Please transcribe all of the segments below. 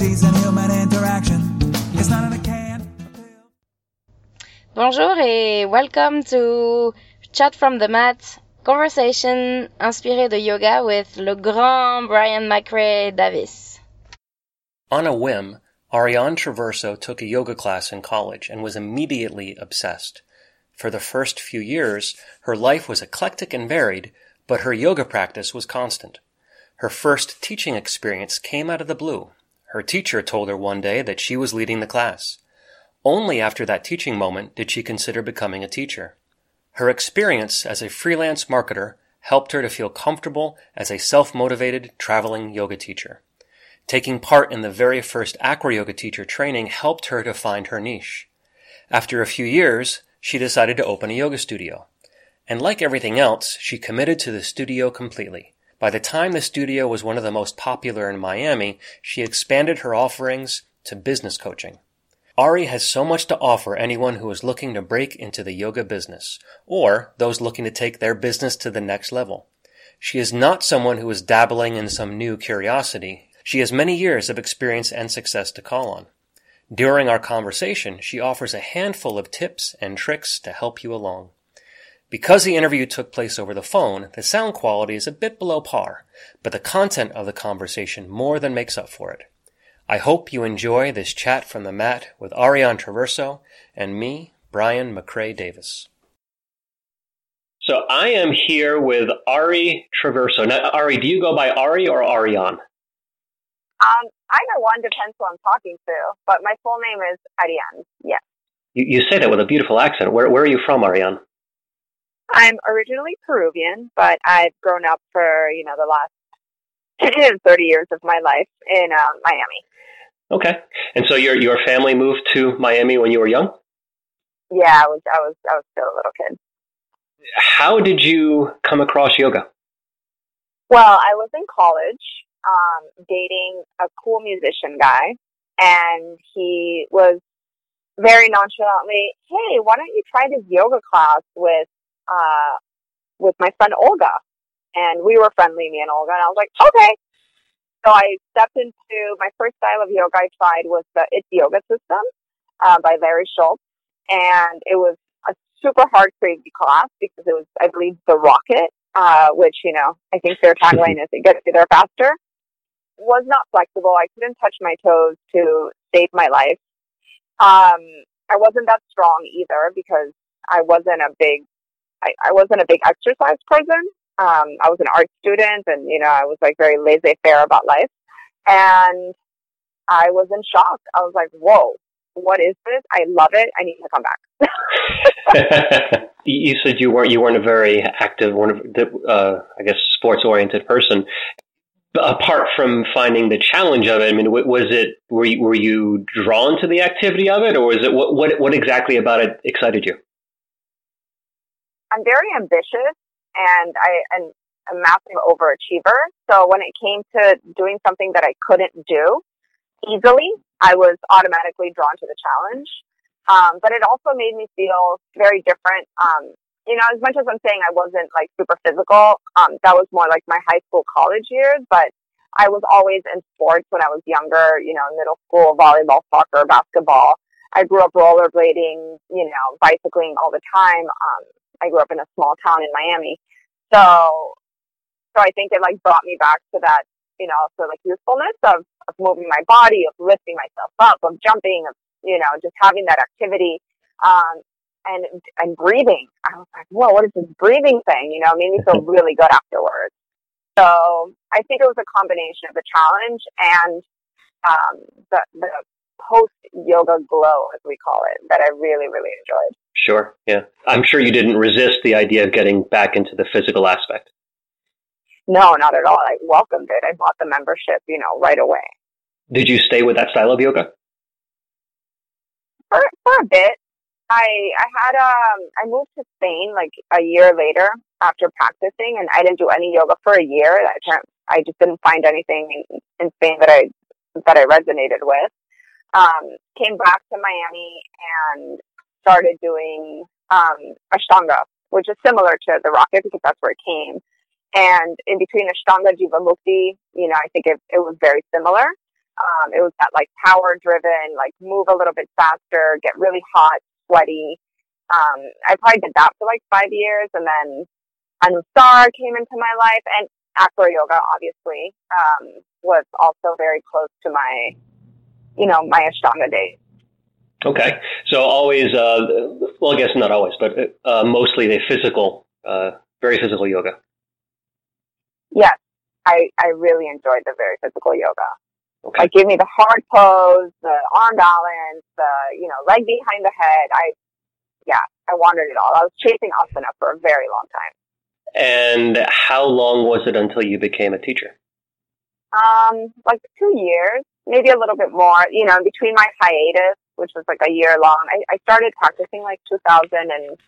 decent human interaction. It's not in a can. Bonjour et welcome to Chat from the Mat, conversation inspiré de yoga with le grand Brian McRae Davis. On a whim, Ariane Traverso took a yoga class in college and was immediately obsessed. For the first few years, her life was eclectic and varied, but her yoga practice was constant. Her first teaching experience came out of the blue. Her teacher told her one day that she was leading the class. Only after that teaching moment did she consider becoming a teacher. Her experience as a freelance marketer helped her to feel comfortable as a self-motivated traveling yoga teacher. Taking part in the very first Acro Yoga teacher training helped her to find her niche. After a few years, she decided to open a yoga studio. And like everything else, she committed to the studio completely. By the time the studio was one of the most popular in Miami, she expanded her offerings to business coaching. Ari has so much to offer anyone who is looking to break into the yoga business, or those looking to take their business to the next level. She is not someone who is dabbling in some new curiosity. She has many years of experience and success to call on. During our conversation, she offers a handful of tips and tricks to help you along. Because the interview took place over the phone, the sound quality is a bit below par, but the content of the conversation more than makes up for it. I hope you enjoy this chat from the mat with Ariane Traverso and me, Brian McRae Davis. So I am here with Ari Traverso. Now, Ari, do you go by Ari or Ariane? Either one depends who I'm talking to, but my full name is Ariane, yes. You say that with a beautiful accent. Where are you from, Ariane? I'm originally Peruvian, but I've grown up for, the last 30 years of my life in Miami. Okay. And so your family moved to Miami when you were young? Yeah, I was still a little kid. How did you come across yoga? Well, I was in college, dating a cool musician guy, and he was very nonchalantly, hey, why don't you try this yoga class with my friend Olga? And we were friendly, me and Olga, and I was like, okay. So I stepped into my first style of yoga I tried was the It's Yoga System by Larry Schultz. And it was a super hard, crazy class because it was, I believe, the rocket, which, I think their tagline is it gets you there faster. Was not flexible. I couldn't touch my toes to save my life. I wasn't that strong either because I wasn't a big exercise person. I was an art student and, I was like very laissez-faire about life. And I was in shock. I was like, whoa, what is this? I love it. I need to come back. You said you weren't a very active, sports-oriented person. Apart from finding the challenge of it, I mean, were you drawn to the activity of it, or is it what exactly about it excited you? I'm very ambitious, and I'm a massive overachiever. So when it came to doing something that I couldn't do easily, I was automatically drawn to the challenge. But it also made me feel very different. As much as I'm saying I wasn't like super physical, that was more like my high school, college years, but I was always in sports when I was younger, middle school, volleyball, soccer, basketball. I grew up rollerblading, bicycling all the time. I grew up in a small town in Miami. So I think it like brought me back to that, sort of like usefulness of moving my body, of lifting myself up, of jumping, of, just having that activity. And breathing. I was like, whoa, what is this breathing thing? It made me feel really good afterwards. So I think it was a combination of the challenge and the post-yoga glow, as we call it, that I really, really enjoyed. Sure, yeah. I'm sure you didn't resist the idea of getting back into the physical aspect. No, not at all. I welcomed it. I bought the membership, right away. Did you stay with that style of yoga? For a bit. I moved to Spain like a year later after practicing, and I didn't do any yoga for a year. I just didn't find anything in Spain that I resonated with. Came back to Miami and started doing Ashtanga, which is similar to the rocket because that's where it came. And in between Ashtanga, Jivamukti, I think it was very similar. It was that like power driven, like move a little bit faster, get really hot, sweaty. I probably did that for like 5 years, and then Anusar came into my life, and acro yoga obviously was also very close to my, my Ashtanga days. Okay, so always, well, I guess not always, but mostly the physical, very physical yoga. Yes, I really enjoyed the very physical yoga. Okay. Like, give me the hard pose, the arm balance, the, leg behind the head. I wanted it all. I was chasing asana for a very long time. And how long was it until you became a teacher? Like 2 years, maybe a little bit more, between my hiatus, which was like a year long. I started practicing like 2001.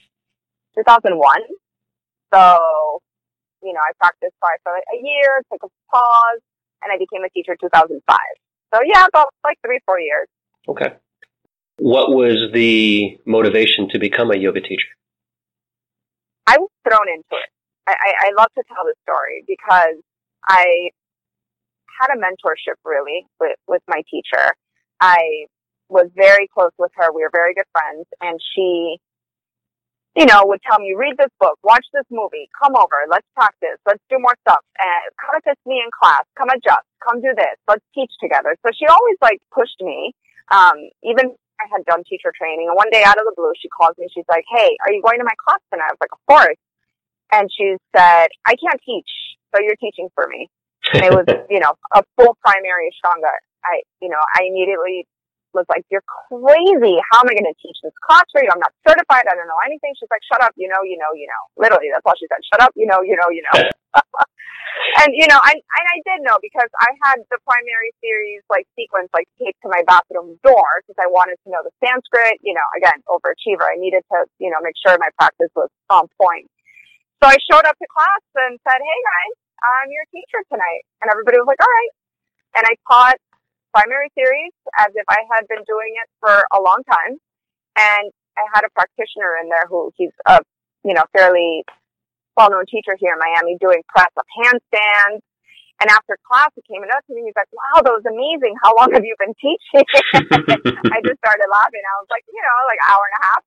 So, I practiced for like a year, took a pause, and I became a teacher in 2005. So yeah, about like 3-4 years. Okay. What was the motivation to become a yoga teacher? I was thrown into it. I love to tell this story because I had a mentorship really with my teacher. I was very close with her. We were very good friends, and she, would tell me, read this book, watch this movie, come over, let's practice, let's do more stuff, and come assist me in class, come adjust, come do this, let's teach together. So she always like pushed me. Even I had done teacher training, and one day out of the blue, she calls me. She's like, "Hey, are you going to my class tonight?" I was like, "Of course." And she said, "I can't teach, so you're teaching for me." And it was, a full primary Ashtanga. I immediately was like, "You're crazy. How am I going to teach this class for you? I'm not certified. I don't know anything." She's like, "Shut up. You know. Literally, that's all she said. Shut up. You know. And, I did know because I had the primary series, like, sequence, like, taped to my bathroom door because I wanted to know the Sanskrit, again, overachiever. I needed to, make sure my practice was on point. So I showed up to class and said, "Hey, guys, I'm your teacher tonight." And everybody was like, "All right." And I taught primary series as if I had been doing it for a long time. And I had a practitioner in there he's a, fairly well-known teacher here in Miami doing press-up handstands. And after class, he came up to me. He's like, "Wow, that was amazing. How long have you been teaching?" I just started laughing. I was like, like an hour and a half.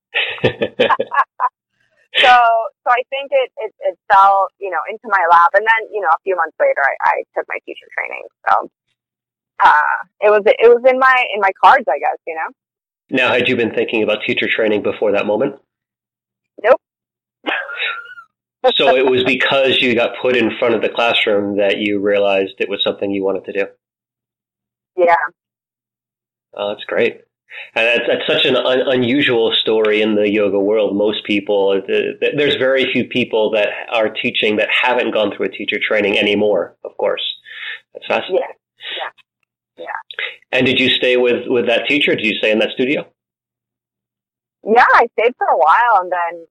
So I think it fell, into my lap. And then, a few months later, I took my teacher training. So it was in my cards, I guess, Now, had you been thinking about teacher training before that moment? Nope. So it was because you got put in front of the classroom that you realized it was something you wanted to do? Yeah. Oh, that's great. And that's such an unusual story in the yoga world. Most people, there's very few people that are teaching that haven't gone through a teacher training anymore, of course. That's fascinating. Yeah. And did you stay with that teacher? Did you stay in that studio? Yeah, I stayed for a while, and then,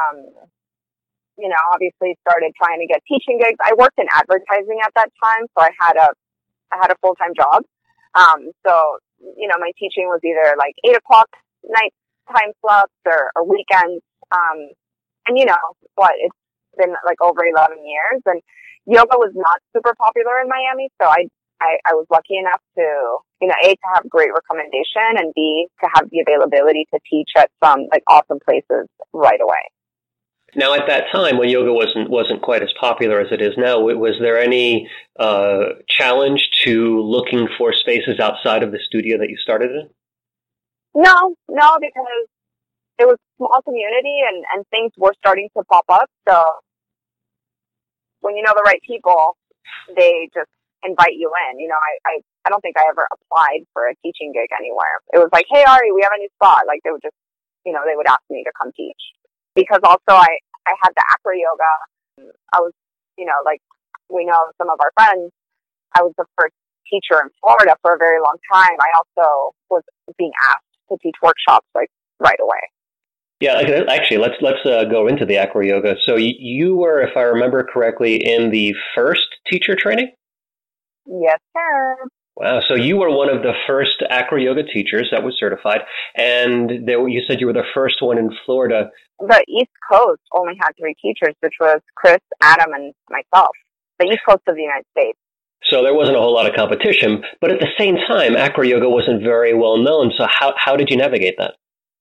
obviously started trying to get teaching gigs. I worked in advertising at that time, so I had a full-time job. So, my teaching was either like 8 o'clock night time slots or weekends. And it's been like over 11 years, and yoga was not super popular in Miami. So I was lucky enough to, A, to have great recommendation, and B, to have the availability to teach at some like awesome places right away. Now, at that time, when yoga wasn't quite as popular as it is now, was there any challenge to looking for spaces outside of the studio that you started in? No, because it was a small community and things were starting to pop up. So when you know the right people, they just invite you in. I don't think I ever applied for a teaching gig anywhere. It was like, "Hey, Ari, we have a new spot." Like, they would just, they would ask me to come teach. Because also I had the acro yoga. I was, like we know some of our friends, I was the first teacher in Florida for a very long time. I also was being asked to teach workshops like right away. Yeah, actually, let's go into the acro yoga. So you were, if I remember correctly, in the first teacher training? Yes, sir. Wow, so you were one of the first acro yoga teachers that was certified, and you said you were the first one in Florida. The East Coast only had 3 teachers, which was Chris, Adam, and myself. The East Coast of the United States. So there wasn't a whole lot of competition, but at the same time, acro yoga wasn't very well known. So how did you navigate that?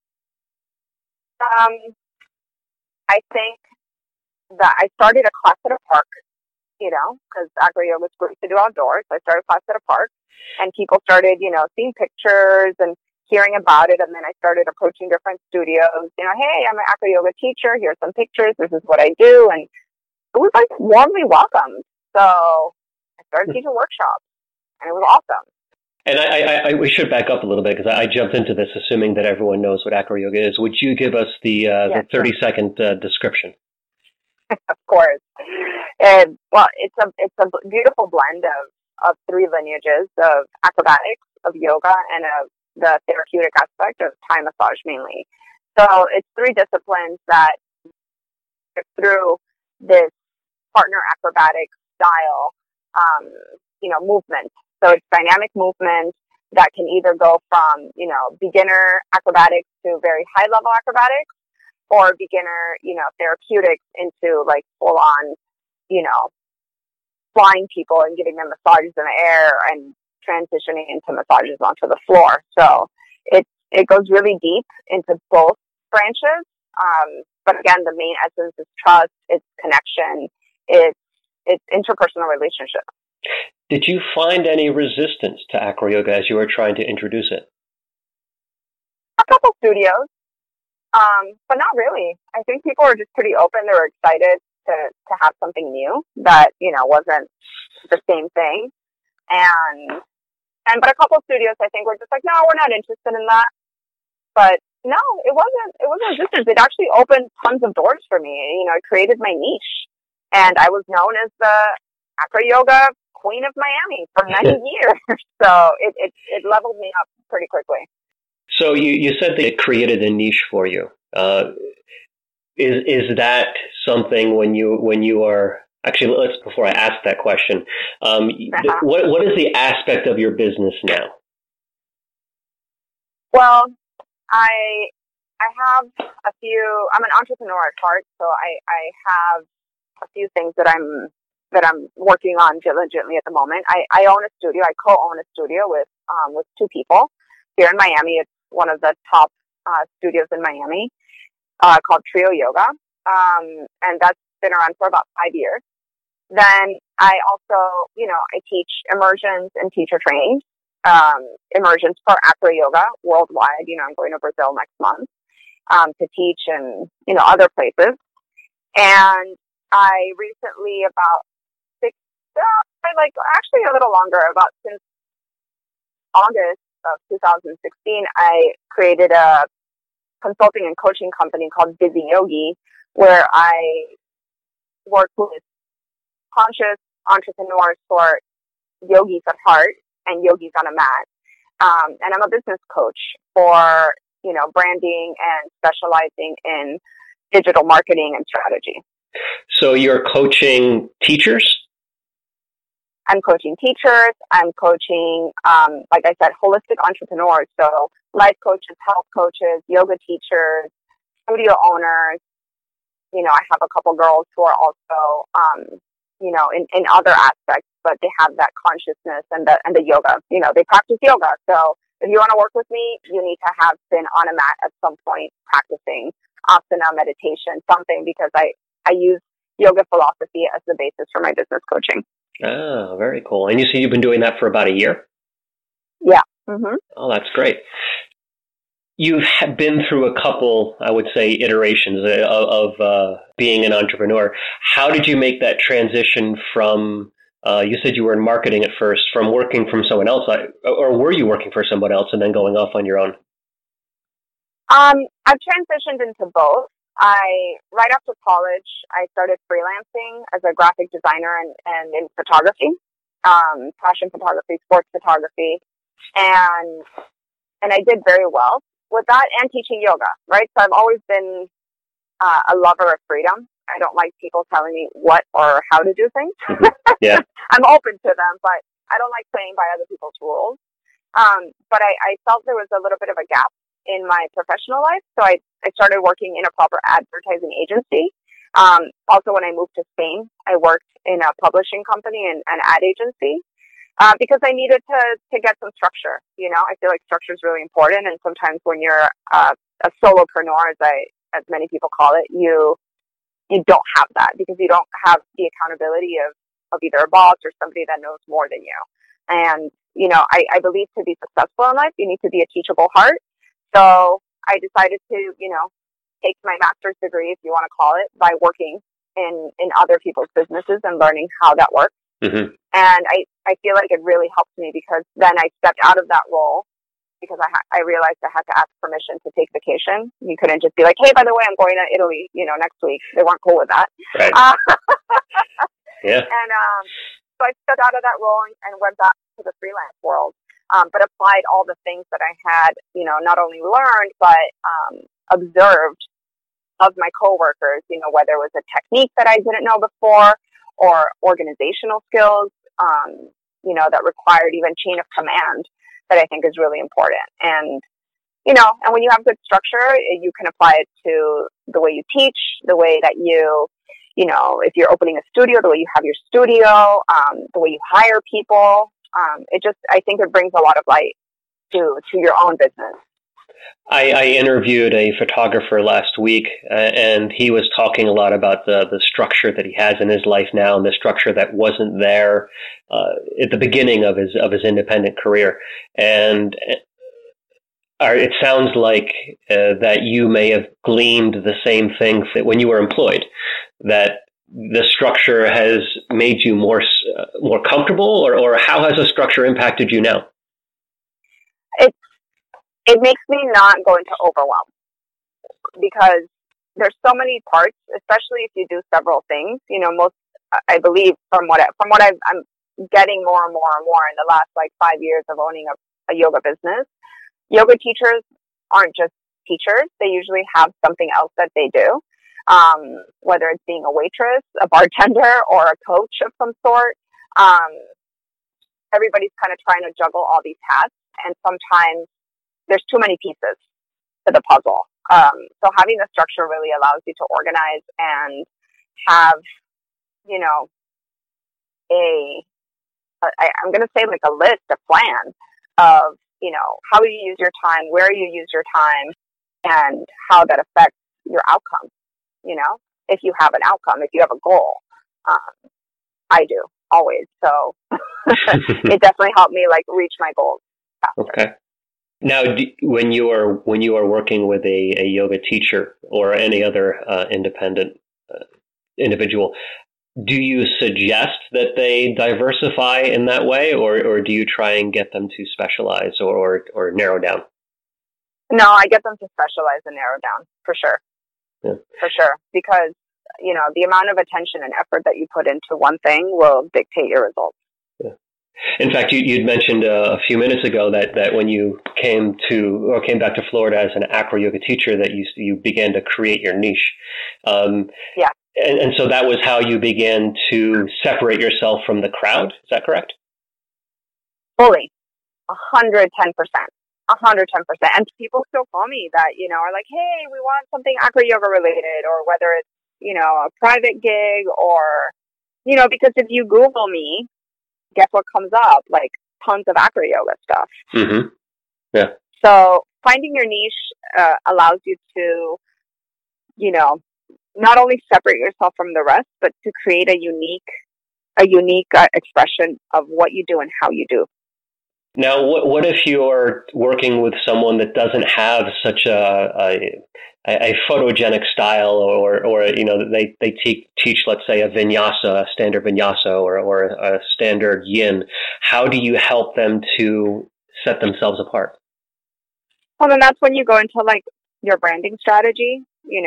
I think that I started a class at a park, because acro yoga is great to do outdoors. I started a class at a park, and people started, seeing pictures and hearing about it. And then I started approaching different studios, hey, I'm an acro yoga teacher. Here's some pictures. This is what I do. And it was like warmly welcomed. So I started teaching workshops, and it was awesome. And we should back up a little bit because I jumped into this assuming that everyone knows what acro yoga is. Would you give us the 30-second description? Of course. And well, it's a beautiful blend of three lineages of acrobatics, of yoga, and of the therapeutic aspect of Thai massage mainly. So it's three disciplines that through this partner acrobatic style, movement. So it's dynamic movement that can either go from, beginner acrobatics to very high level acrobatics, or beginner, therapeutics into like full on, flying people and giving them massages in the air and transitioning into massages onto the floor. So it goes really deep into both branches. But again, the main essence is trust, it's connection, it's interpersonal relationship. Did you find any resistance to acro yoga as you were trying to introduce it? A couple studios, but not really. I think people were just pretty open. They were excited to have something new that, wasn't the same thing. But a couple studios, I think, were just like, no, we're not interested in that. But no, it wasn't resistance. It actually opened tons of doors for me. It created my niche. And I was known as the acro yoga queen of Miami for many years. So it leveled me up pretty quickly. So you said that it created a niche for you. Is that something when you are actually, before I ask that question, what is the aspect of your business now? Well, I have a few. I'm an entrepreneur at heart, so I have a few things that I'm working on diligently at the moment. I own a studio. I co-own a studio with two people here in Miami. It's one of the top studios in Miami, called Trio Yoga, and that's been around for about 5 years. Then I also, I teach immersions and teacher training, immersions for acro yoga worldwide. I'm going to Brazil next month to teach in, other places. And I recently, actually a little longer, since August of 2016, I created a consulting and coaching company called Busy Yogi, where I work with conscious entrepreneurs for yogis at heart and yogis on a mat. And I'm a business coach for, branding and specializing in digital marketing and strategy. So you're coaching teachers? I'm coaching teachers. I'm coaching, like I said, holistic entrepreneurs. So life coaches, health coaches, yoga teachers, studio owners. I have a couple girls who are also, in other aspects, but they have that consciousness and the yoga. They practice yoga. So if you want to work with me, you need to have been on a mat at some point practicing asana, meditation, something, because I use yoga philosophy as the basis for my business coaching. Oh, very cool. And you say you've been doing that for about a year? Yeah. Mm-hmm. Oh, that's great. You've been through a couple, I would say, iterations of being an entrepreneur. How did you make that transition from, you said you were in marketing at first, from working from someone else, or were you working for someone else and then going off on your own? I've transitioned into both. Right after college, I started freelancing as a graphic designer and in photography, fashion photography, sports photography, and I did very well with that, and teaching yoga, right? So I've always been a lover of freedom. I don't like people telling me what or how to do things. Yeah. I'm open to them, but I don't like playing by other people's rules. But I felt there was a little bit of a gap in my professional life, so I started working in a proper advertising agency. Also, when I moved to Spain, I worked in a publishing company and an ad agency. because I needed to get some structure. I feel like structure is really important, and sometimes when you're a solopreneur, as many people call it, you don't have that because you don't have the accountability of either a boss or somebody that knows more than you. And I believe to be successful in life, you need to be a teachable heart. So I decided to take my master's degree, if you want to call it, by working in other people's businesses and learning how that works. Mm-hmm. And I feel like it really helped me because then I stepped out of that role because I realized I had to ask permission to take vacation. You couldn't just be like, hey, by the way, I'm going to Italy, next week. They weren't cool with that. Right. Yeah. And so I stepped out of that role and went back to the freelance world, but applied all the things that I had, not only learned, but observed of my coworkers, whether it was a technique that I didn't know before or organizational skills, that required even chain of command that I think is really important. And, and when you have good structure, you can apply it to the way you teach, the way that if you're opening a studio, the way you have your studio, the way you hire people. I think it brings a lot of light to your own business. I interviewed a photographer last week, and he was talking a lot about the structure that he has in his life now, and the structure that wasn't there at the beginning of his independent career. And it sounds like that you may have gleaned the same thing that when you were employed, that the structure has made you more comfortable, or how has the structure impacted you now? It makes me not go into overwhelm because there's so many parts, especially if you do several things. I believe from what I'm getting more and more and more in the last 5 years of owning a yoga business, yoga teachers aren't just teachers. They usually have something else that they do, whether it's being a waitress, a bartender, or a coach of some sort. Everybody's kind of trying to juggle all these hats, and sometimes there's too many pieces to the puzzle. So having the structure really allows you to organize and have, I'm going to say a list, a plan of, how you use your time, where you use your time, and how that affects your outcome. If you have an outcome, if you have a goal, I do always. So it definitely helped me reach my goals faster. Okay. Now, when you are working with a yoga teacher or any other independent individual, do you suggest that they diversify in that way, or do you try and get them to specialize or narrow down? No, I get them to specialize and narrow down for sure. Yeah. For sure, because the amount of attention and effort that you put into one thing will dictate your results. Yeah. In fact, you'd mentioned a few minutes ago that when you came back to Florida as an acro yoga teacher, that you began to create your niche. Yeah. And so that was how you began to separate yourself from the crowd. Is that correct? Fully, 110%. 110%. And people still call me that, are like, hey, we want something acro yoga related, or whether it's, a private gig or, because if you Google me, guess what comes up? Tons of acro yoga stuff. Mm-hmm. Yeah. So finding your niche allows you to, not only separate yourself from the rest, but to create a unique expression of what you do and how you do. Now, what if you're working with someone that doesn't have such a photogenic style, or they teach, let's say, a vinyasa, a standard vinyasa, or a standard yin? How do you help them to set themselves apart? Well, then that's when you go into your branding strategy.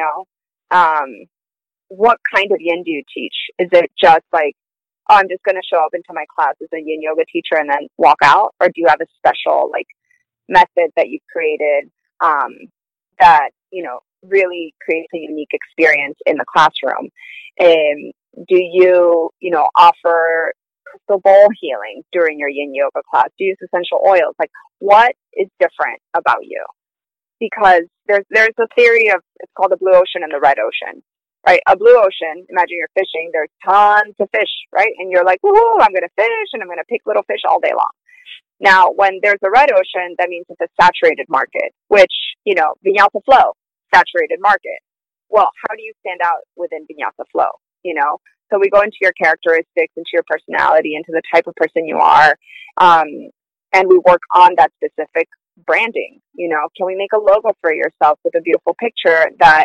What kind of yin do you teach? Is it just I'm just going to show up into my class as a yin yoga teacher and then walk out? Or do you have a special method that you've created that, really creates a unique experience in the classroom? Do you, offer crystal bowl healing during your yin yoga class? Do you use essential oils? What is different about you? Because there's a theory of, it's called the blue ocean and the red ocean. right? A blue ocean, imagine you're fishing, there's tons of fish, right? And you're like, woohoo, I'm going to fish and I'm going to pick little fish all day long. Now, when there's a red ocean, that means it's a saturated market, which, Vinyasa Flow, saturated market. Well, how do you stand out within Vinyasa Flow? So we go into your characteristics, into your personality, into the type of person you are, and we work on that specific branding. Can we make a logo for yourself with a beautiful picture that,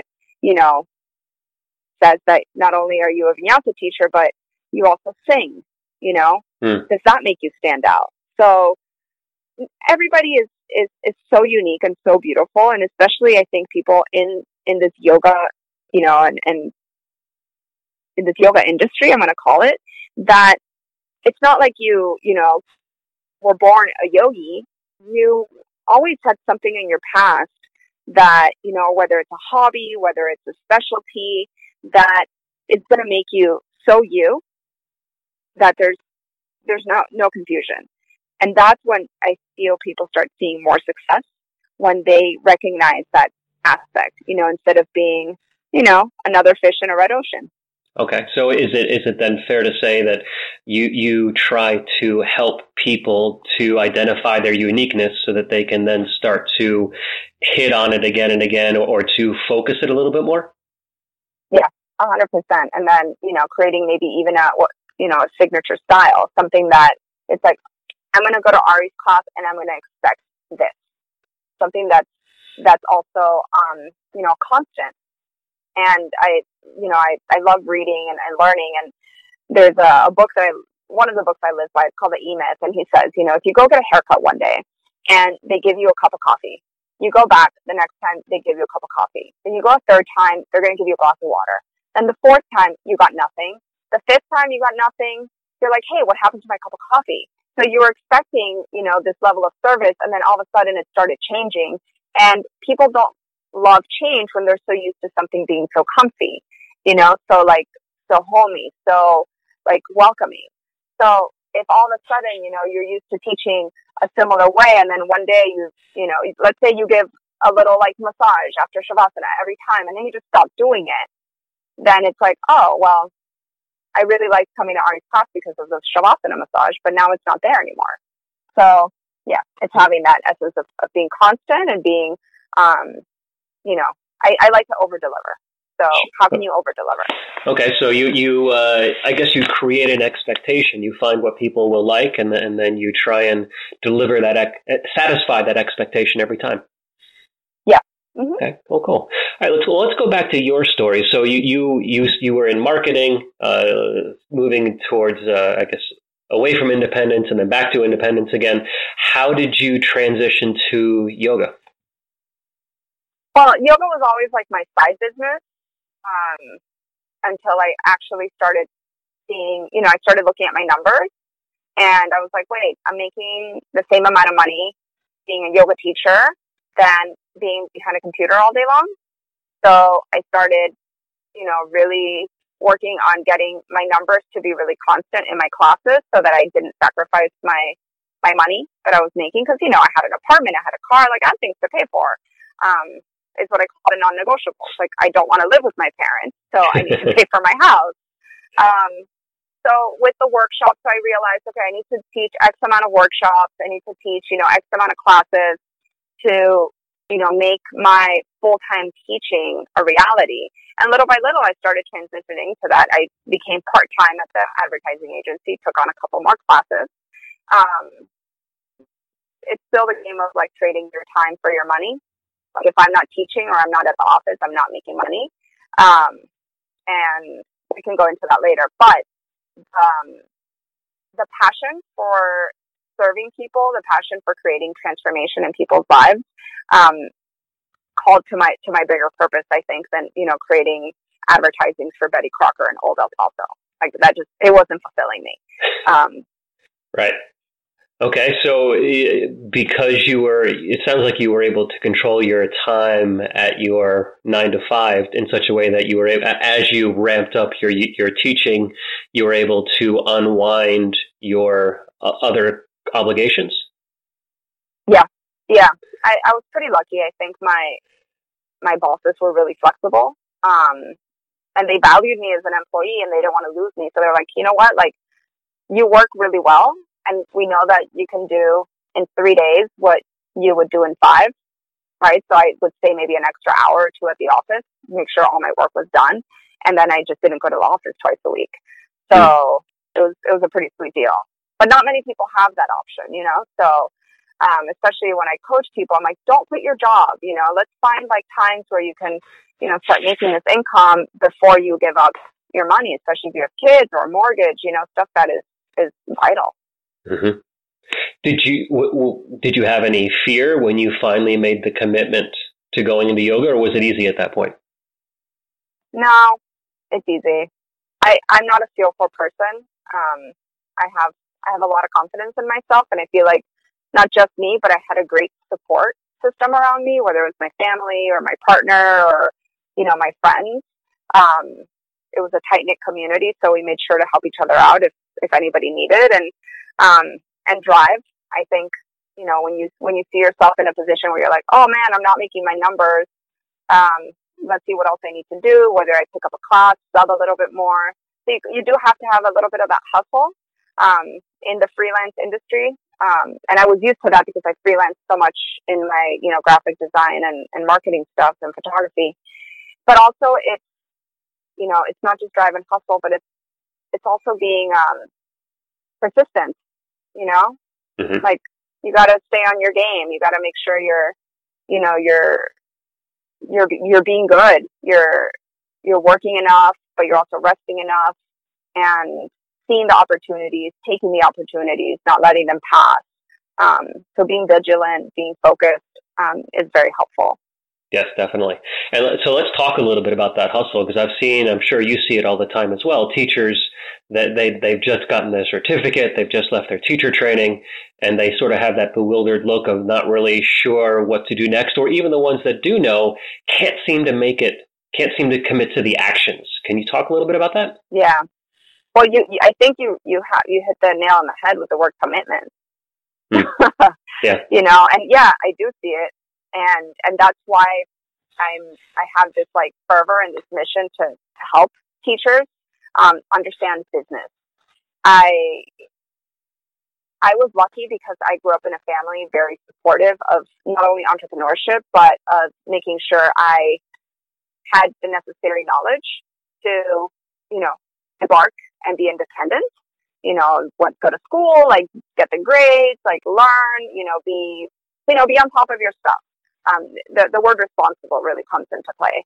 says that not only are you a Vinyasa teacher, but you also sing, Does that make you stand out? So everybody is so unique and so beautiful. And especially I think people in this yoga, and in this yoga industry, I'm going to call it, that it's not like you were born a yogi. You always had something in your past that, whether it's a hobby, whether it's a specialty, that is going to make you so you that there's no confusion. And that's when I feel people start seeing more success, when they recognize that aspect, instead of being, another fish in a red ocean. Okay. So is it then fair to say that you try to help people to identify their uniqueness so that they can then start to hit on it again and again, or to focus it a little bit more? Yeah, 100%. And then, creating maybe even a signature style, something that it's like, I'm going to go to Ari's class and I'm going to expect this. Something that's also, constant. And I love reading and learning. And there's a book one of the books I live by, it's called The E-Myth. And he says, if you go get a haircut one day and they give you a cup of coffee, you go back the next time, they give you a cup of coffee. Then you go a third time, they're going to give you a glass of water. Then the fourth time, you got nothing. The fifth time, you got nothing. You're like, hey, what happened to my cup of coffee? So you were expecting, this level of service, and then all of a sudden it started changing. And people don't love change when they're so used to something being so comfy, so homey, so welcoming. So if all of a sudden, you're used to teaching a similar way, and then one day let's say you give a little massage after Shavasana every time, and then you just stop doing it, then it's like, oh, well, I really liked coming to Ari's class because of the Shavasana massage, but now it's not there anymore. So yeah, it's having that essence of being constant and being, I like to over deliver. So how can you over deliver? Okay, so you I guess you create an expectation. You find what people will like, and then you try and deliver that, satisfy that expectation every time. Yeah. Mm-hmm. Okay, cool. All right, let's go back to your story. So you were in marketing, moving towards I guess away from independence and then back to independence again. How did you transition to yoga? Well, yoga was always my side business. Until I actually started seeing, I started looking at my numbers, and I was like, wait, I'm making the same amount of money being a yoga teacher than being behind a computer all day long. So I started, really working on getting my numbers to be really constant in my classes so that I didn't sacrifice my money that I was making. Cause, I had an apartment, I had a car, I had things to pay for. Is what I call a non-negotiable. I don't want to live with my parents, so I need to pay for my house. So with the workshops, I realized, okay, I need to teach X amount of workshops. I need to teach, X amount of classes to, make my full-time teaching a reality. And little by little, I started transitioning to that. I became part-time at the advertising agency, took on a couple more classes. It's still the game of trading your time for your money. If I'm not teaching or I'm not at the office, I'm not making money. And we can go into that later. But the passion for serving people, the passion for creating transformation in people's lives, called to my bigger purpose, I think, than, creating advertisings for Betty Crocker and Old El Paso. It wasn't fulfilling me. Right. Okay, so because it sounds like you were able to control your time at your 9 to 5 in such a way that you were able, as you ramped up your teaching, you were able to unwind your other obligations? Yeah. I was pretty lucky. I think my bosses were really flexible. and they valued me as an employee and they didn't want to lose me. So they're like, you know what, like, you work really well, and we know that you can do in 3 days what you would do in 5, right? So I would stay maybe an extra hour or 2 at the office, make sure all my work was done, and then I just didn't go to the office twice a week. So it was a pretty sweet deal. But not many people have that option, you know? So especially when I coach people, I'm like, don't quit your job, you know? Let's find like times where you can, you know, start making this income before you give up your money, especially if you have kids or a mortgage, you know, stuff that is vital. Mm-hmm. Did you have any fear when you finally made the commitment to going into yoga, or was it easy at that point? No, it's easy. I'm not a fearful person. I have a lot of confidence in myself, and I feel like not just me, but I had a great support system around me, whether it was my family or my partner or, you know, my friends. It was a tight-knit community, so we made sure to help each other out if anybody needed, and drive. I think, you know, when you see yourself in a position where you're like, oh man, I'm not making my numbers, let's see what else I need to do, whether I pick up a class, sub a little bit more. So you do have to have a little bit of that hustle in the freelance industry. And I was used to that because I freelanced so much in my, you know, graphic design and marketing stuff and photography. But also it's, you know, it's not just drive and hustle, but it's also being persistent, you know? Mm-hmm. Like, you got to stay on your game. You got to make sure you're being good. You're working enough, but you're also resting enough, and seeing the opportunities, taking the opportunities, not letting them pass. So being vigilant, being focused, is very helpful. Yes, definitely. And so let's talk a little bit about that hustle, because I'm sure you see it all the time as well. Teachers that they've just gotten their certificate, they've just left their teacher training, and they sort of have that bewildered look of not really sure what to do next, or even the ones that do know can't seem to commit to the actions. Can you talk a little bit about that? Yeah. Well, I think you hit the nail on the head with the word commitment. Yeah. You know, and yeah, I do see it. And that's why I have this like fervor and this mission to help teachers understand business. I was lucky because I grew up in a family very supportive of not only entrepreneurship, but of making sure I had the necessary knowledge to, you know, embark and be independent. You know, go to school, like get the grades, like learn, be on top of your stuff. The word responsible really comes into play.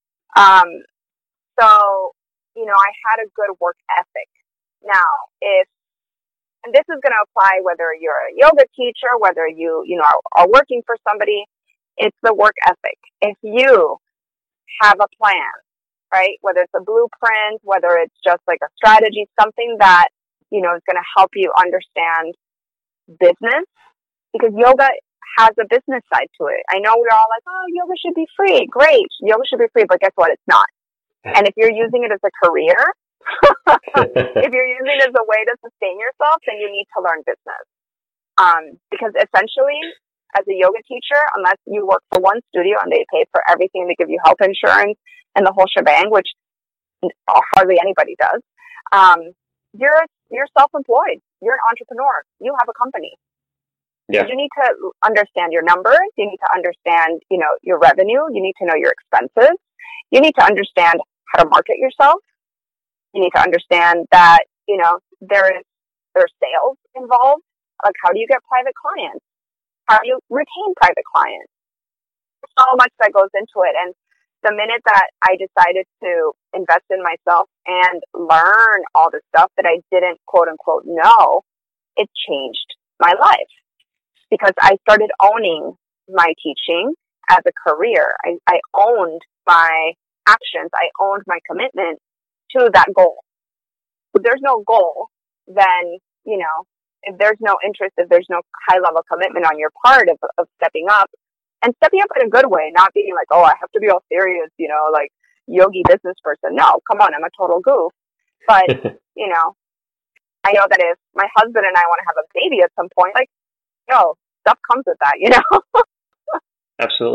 So, you know, I had a good work ethic. Now, and this is going to apply whether you're a yoga teacher, whether you are working for somebody, it's the work ethic. If you have a plan, right, whether it's a blueprint, whether it's just like a strategy, something that, you know, is going to help you understand business, because yoga has a business side to it. I know we're all like, oh, yoga should be free. Great. Yoga should be free. But guess what? It's not. And if you're using it as a career, if you're using it as a way to sustain yourself, then you need to learn business. Because essentially, as a yoga teacher, unless you work for one studio and they pay for everything, they give you health insurance and the whole shebang, which hardly anybody does, you're self-employed. You're an entrepreneur. You have a company. Yeah. You need to understand your numbers. You need to understand, you know, your revenue. You need to know your expenses. You need to understand how to market yourself. You need to understand that, you know, there's sales involved. Like, how do you get private clients? How do you retain private clients? So much that goes into it. And the minute that I decided to invest in myself and learn all the stuff that I didn't, quote unquote, know, it changed my life. Because I started owning my teaching as a career. I owned my actions. I owned my commitment to that goal. If there's no goal, then, you know, if there's no interest, if there's no high level commitment on your part of stepping up, and stepping up in a good way, not being like, oh, I have to be all serious, you know, like yogi business person. No, come on, I'm a total goof. But, you know, I know that if my husband and I want to have a baby at some point, like, no, stuff comes with that, you know? Absolutely.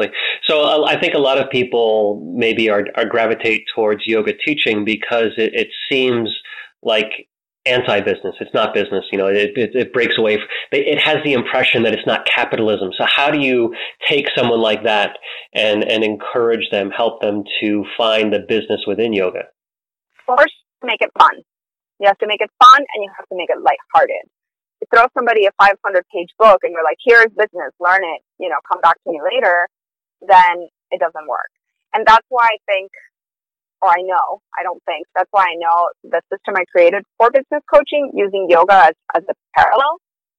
So I think a lot of people maybe are gravitate towards yoga teaching because it seems like anti-business. It's not business. It breaks away. It has the impression that it's not capitalism. So how do you take someone like that and encourage them, help them to find the business within yoga? First, make it fun. You have to make it fun and you have to make it lighthearted. You throw somebody a 500-page book and you're like, here's business, learn it, come back to me later, then it doesn't work. And that's why I think, or I know, I don't think, that's why I know the system I created for business coaching using yoga as a parallel.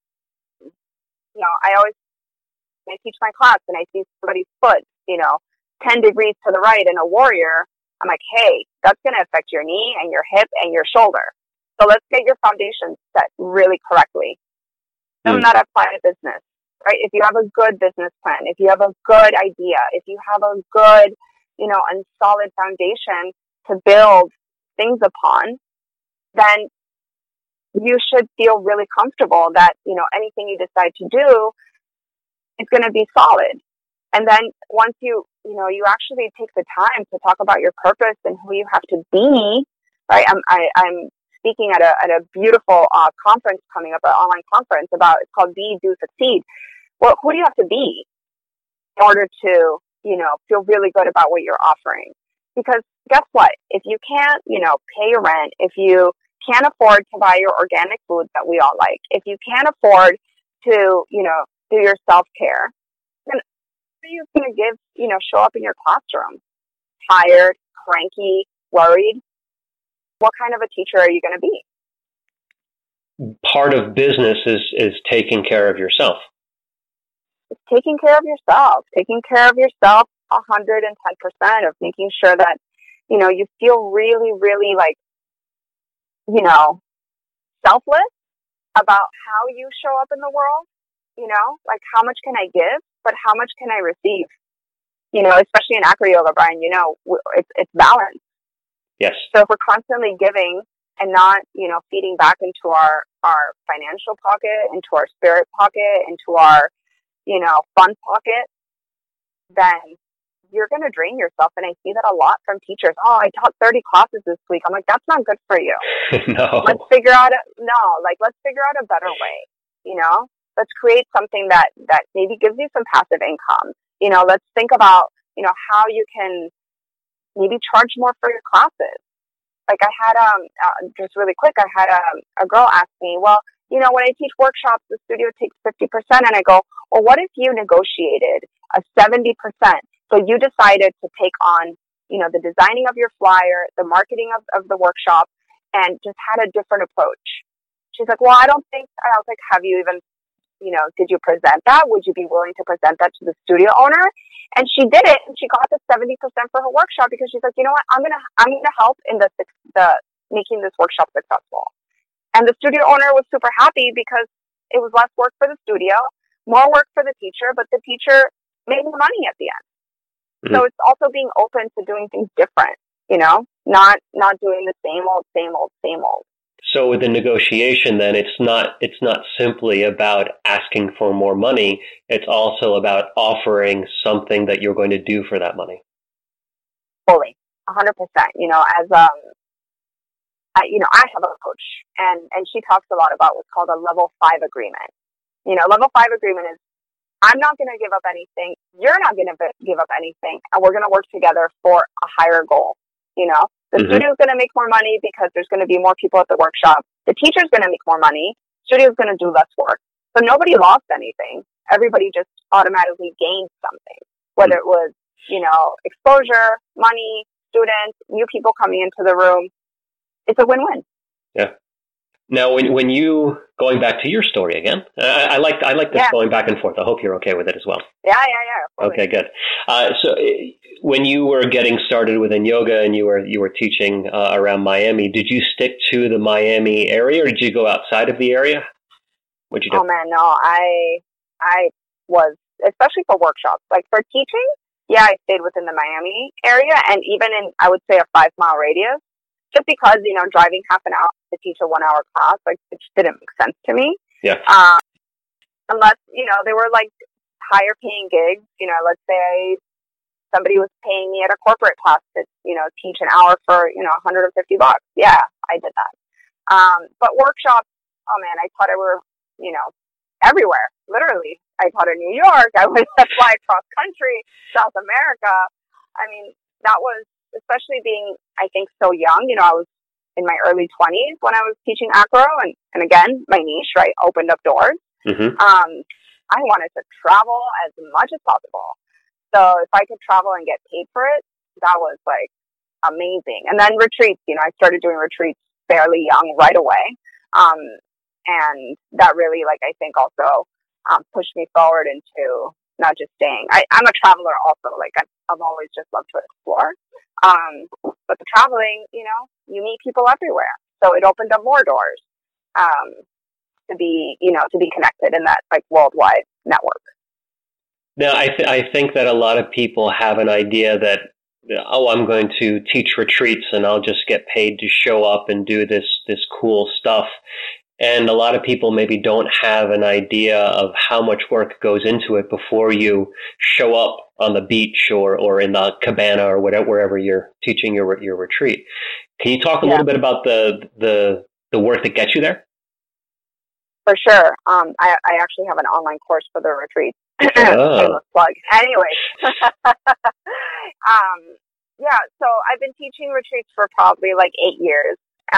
I teach my class and I see somebody's foot, 10 degrees to the right in a warrior. I'm like, hey, that's going to affect your knee and your hip and your shoulder. So let's get your foundation set really correctly. Then that apply to business, right? If you have a good business plan, if you have a good idea, if you have a good, and solid foundation to build things upon, then you should feel really comfortable that, anything you decide to do is going to be solid. And then once you actually take the time to talk about your purpose and who you have to be, right? I'm speaking at a beautiful conference coming up, an online conference it's called Be, Do, Succeed. Well, who do you have to be in order to, feel really good about what you're offering? Because guess what? If you can't, pay your rent, if you can't afford to buy your organic food that we all like, if you can't afford to, do your self-care, then how are you going to show up in your classroom? Tired, cranky, worried? What kind of a teacher are you going to be? Part of business is taking care of yourself. It's taking care of yourself 110%, of making sure that, you feel really, really selfless about how you show up in the world, like how much can I give, but how much can I receive? Especially in acro yoga, Brian, it's balance. Yes. So if we're constantly giving and not, feeding back into our financial pocket, into our spirit pocket, into our, fun pocket, then you're going to drain yourself. And I see that a lot from teachers. Oh, I taught 30 classes this week. I'm like, that's not good for you. No. Let's figure out a better way. Let's create something that maybe gives you some passive income. Let's think about, how you can maybe charge more for your classes. Like I had, just really quick, I had a girl ask me, well, when I teach workshops, the studio takes 50%. And I go, well, what if you negotiated a 70%? So you decided to take on, the designing of your flyer, the marketing of the workshop, and just had a different approach. She's like, well, I was like, have you even, did you present that? Would you be willing to present that to the studio owner? And she did it, and she got the 70% for her workshop because she's like, you know what, I'm gonna help in the making this workshop successful. And the studio owner was super happy because it was less work for the studio, more work for the teacher, but the teacher made more money at the end. Mm-hmm. So it's also being open to doing things different, not doing the same old. So with the negotiation, then it's not simply about asking for more money. It's also about offering something that you're going to do for that money. Fully, 100%. I have a coach, and she talks a lot about what's called a level 5 agreement. Level 5 agreement is, I'm not going to give up anything. You're not going to give up anything, and we're going to work together for a higher goal. The studio's going to make more money because there's going to be more people at the workshop. The teacher's going to make more money. Studio's going to do less work. So nobody lost anything. Everybody just automatically gained something, whether it was, exposure, money, students, new people coming into the room. It's a win-win. Yeah. Now, when you, going back to your story again, I like this going back and forth. I hope you're okay with it as well. Yeah. Fully. Okay, good. So when you were getting started within yoga and you were teaching around Miami, did you stick to the Miami area or did you go outside of the area? What'd you do? Oh man, no, I was, especially for workshops, like for teaching, I stayed within the Miami area and even in, I would say, a 5-mile radius. Just because, driving half an hour to teach a 1-hour class, it just didn't make sense to me. Yeah. Unless, they were higher paying gigs, let's say somebody was paying me at a corporate class to, teach an hour for, $150. Yeah, I did that. But workshops, oh man, I taught everywhere, everywhere, literally. I taught in New York. I would fly across country, South America. I mean, that was, especially being, I think, so young. I was in my early 20s when I was teaching acro, and again, my niche, right, opened up doors. Mm-hmm. I wanted to travel as much as possible. So if I could travel and get paid for it, that was like amazing. And then retreats, I started doing retreats fairly young right away. And that really, I think also pushed me forward into not just staying. I'm a traveler also. I've always just loved to explore. But the traveling, you meet people everywhere. So it opened up more doors to be connected in that worldwide network. Now, I think that a lot of people have an idea that, I'm going to teach retreats and I'll just get paid to show up and do this cool stuff. And a lot of people maybe don't have an idea of how much work goes into it before you show up on the beach or in the cabana or wherever you're teaching your retreat. Can you talk a little bit about the work that gets you there? For sure. I actually have an online course for the retreat. Shameless plug. Anyway. So I've been teaching retreats for probably 8 years.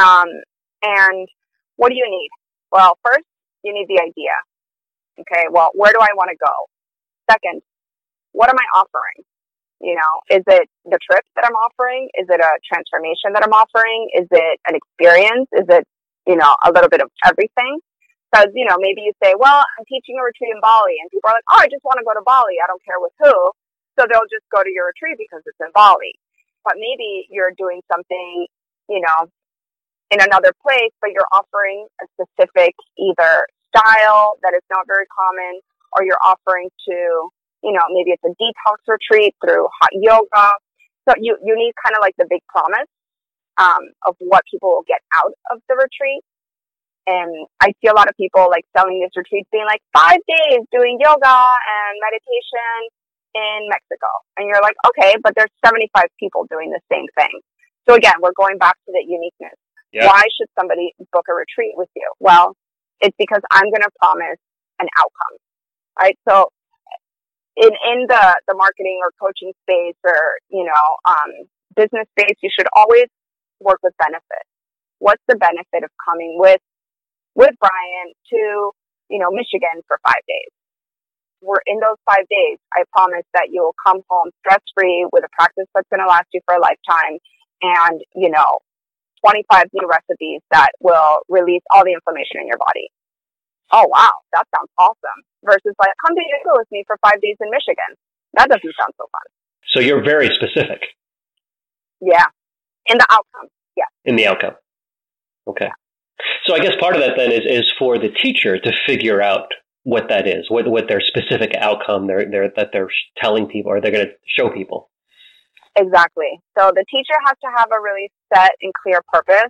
And what do you need? Well, first, you need the idea. Okay, well, where do I want to go? Second, what am I offering? Is it the trip that I'm offering? Is it a transformation that I'm offering? Is it an experience? Is it, a little bit of everything? Because, maybe you say, well, I'm teaching a retreat in Bali, and people are like, oh, I just want to go to Bali. I don't care with who. So they'll just go to your retreat because it's in Bali. But maybe you're doing something, in another place, but you're offering a specific either style that is not very common, or you're offering to, maybe it's a detox retreat through hot yoga. So you need kind of the big promise of what people will get out of the retreat. And I see a lot of people selling these retreats being 5 days doing yoga and meditation in Mexico. And you're like, okay, but there's 75 people doing the same thing. So again, we're going back to the uniqueness. Yeah. Why should somebody book a retreat with you? Well, it's because I'm going to promise an outcome, right? So in the marketing or coaching space or, business space, you should always work with benefit. What's the benefit of coming with Brian to, Michigan for 5 days? We're in those 5 days. I promise that you'll come home stress-free with a practice that's going to last you for a lifetime and, 25 new recipes that will release all the inflammation in your body. Oh, wow. That sounds awesome. Versus come to yoga with me for 5 days in Michigan. That doesn't sound so fun. So you're very specific. Yeah. In the outcome. Yeah. In the outcome. Okay. So I guess part of that then is for the teacher to figure out what that is, what their specific outcome that they're telling people or they're going to show people. Exactly. So the teacher has to have a really set and clear purpose,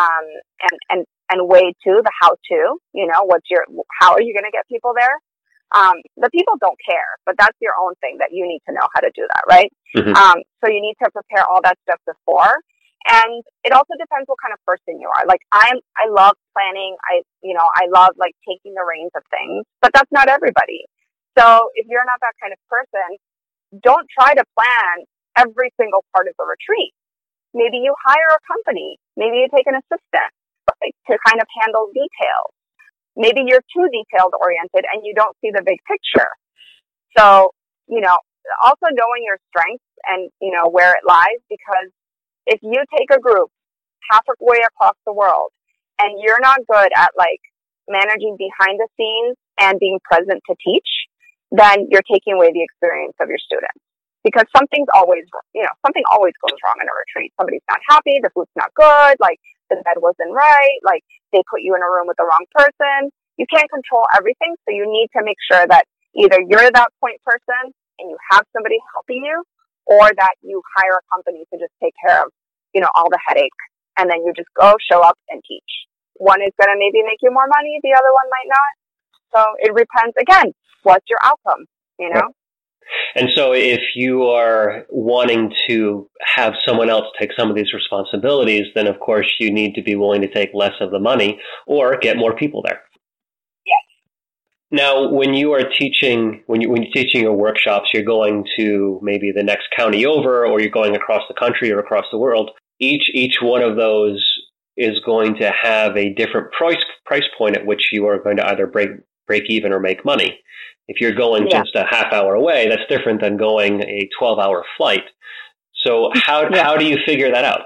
and way to the how to, how are you going to get people there? The people don't care, but that's your own thing that you need to know how to do that, right? Mm-hmm. So you need to prepare all that stuff before. And it also depends what kind of person you are. I love planning. I love taking the reins of things, but that's not everybody. So if you're not that kind of person, don't try to plan every single part of the retreat. Maybe you hire a company. Maybe you take an assistant to kind of handle details. Maybe you're too detailed oriented and you don't see the big picture. So, also knowing your strengths and, where it lies, because if you take a group halfway across the world and you're not good at managing behind the scenes and being present to teach, then you're taking away the experience of your students. Because something always goes wrong in a retreat. Somebody's not happy, the food's not good, the bed wasn't right, they put you in a room with the wrong person. You can't control everything, so you need to make sure that either you're that point person and you have somebody helping you, or that you hire a company to just take care of, all the headache, and then you just go, show up, and teach. One is going to maybe make you more money, the other one might not. So it depends, again, what's your outcome, Right. And so if you are wanting to have someone else take some of these responsibilities, then of course you need to be willing to take less of the money or get more people there. Yes. Now, when you are teaching, when you're teaching your workshops, you're going to maybe the next county over, or you're going across the country or across the world. Each one of those is going to have a different price point at which you are going to either break even or make money. If you're going just a half hour away, that's different than going a 12-hour flight. So how do you figure that out?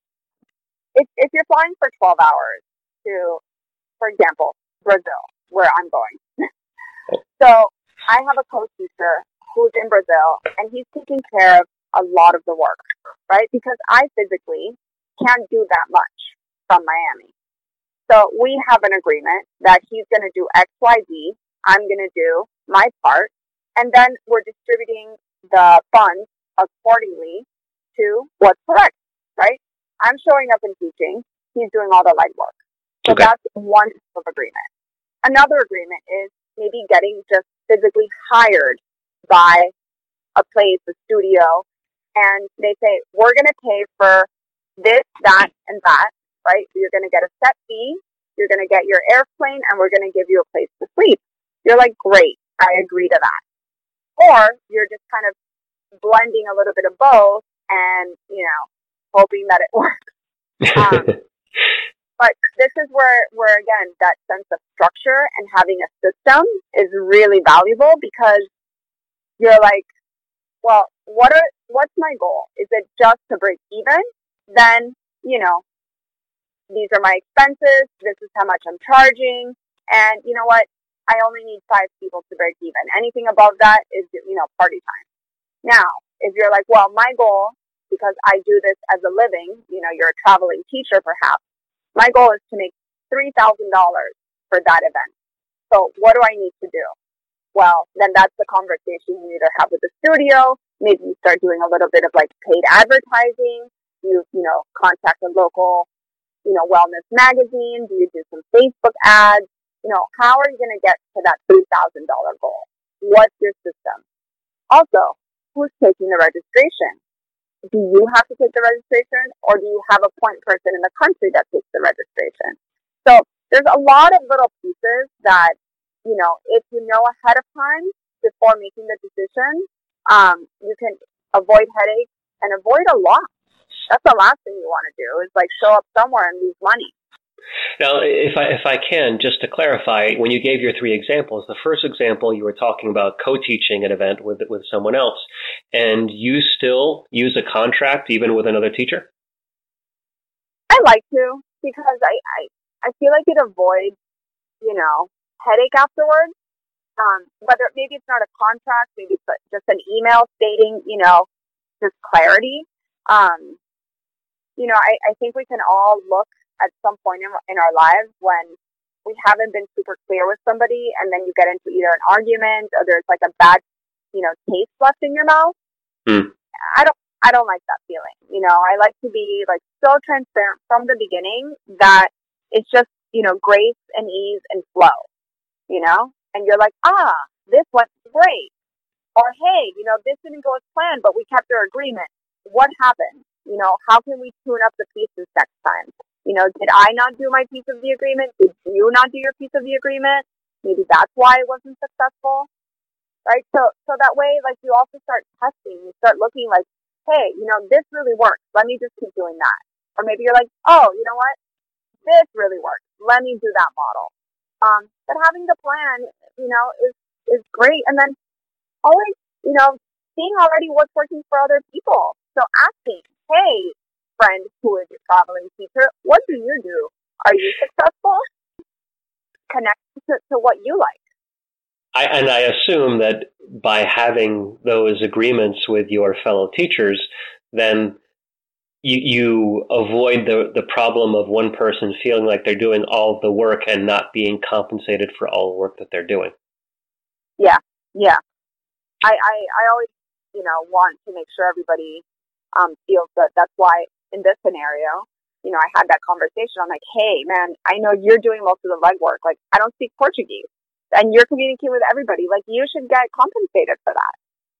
If you're flying for 12 hours to, for example, Brazil, where I'm going. So I have a co-teacher who's in Brazil, and he's taking care of a lot of the work, right? Because I physically can't do that much from Miami. So we have an agreement that he's going to do X, Y, Z. I'm going to do my part, and then we're distributing the funds accordingly to what's correct, right? I'm showing up and teaching. He's doing all the legwork. So that's one type of agreement. Another agreement is maybe getting just physically hired by a place, a studio, and they say, we're going to pay for this, that, and that, right? So you're going to get a set fee, you're going to get your airplane, and we're going to give you a place to sleep. You're like, great, I agree to that. Or you're just kind of blending a little bit of both and, hoping that it works. But this is where again, that sense of structure and having a system is really valuable, because you're like, well, what's my goal? Is it just to break even? Then, these are my expenses. This is how much I'm charging. And you know what? I only need 5 people to break even. Anything above that is, party time. Now, if you're like, well, my goal, because I do this as a living, you're a traveling teacher perhaps, my goal is to make $3,000 for that event. So what do I need to do? Well, then that's the conversation you either have with the studio. Maybe you start doing a little bit of like paid advertising. You contact a local, wellness magazine. Do you do some Facebook ads? How are you going to get to that $3,000 goal? What's your system? Also, who's taking the registration? Do you have to take the registration, or do you have a point person in the country that takes the registration? So there's a lot of little pieces that, if you know ahead of time before making the decision, you can avoid headaches and avoid a loss. That's the last thing you want to do, is like show up somewhere and lose money. Now, if I can, just to clarify, when you gave your 3 examples, the first example you were talking about co-teaching an event with someone else, and you still use a contract even with another teacher? I like to, because I feel like it avoids, headache afterwards. Whether maybe it's not a contract, maybe it's just an email stating, just clarity. I think we can all look at some point in our lives when we haven't been super clear with somebody, and then you get into either an argument or there's like a bad, taste left in your mouth. I don't like that feeling. I like to be like so transparent from the beginning that it's just, grace and ease and flow, and you're like, this went great. Or, hey, this didn't go as planned, but we kept our agreement. What happened? How can we tune up the pieces next time? Did I not do my piece of the agreement? Did you not do your piece of the agreement? Maybe that's why it wasn't successful, right? So that way, like, you also start testing. You start looking like, hey, this really works. Let me just keep doing that. Or maybe you're like, oh, you know what? This really works. Let me do that model. But having the plan, is great. And then always, seeing already what's working for other people. So asking, hey, friend who is a traveling teacher, what do you do? Are you successful? Connect to what you like. I assume that by having those agreements with your fellow teachers, then you avoid the problem of one person feeling like they're doing all the work and not being compensated for all the work that they're doing. Yeah. I always, want to make sure everybody feels good. That's why in this scenario, I had that conversation. I'm like, hey, man, I know you're doing most of the legwork. Like, I don't speak Portuguese, and you're communicating with everybody. Like, you should get compensated for that.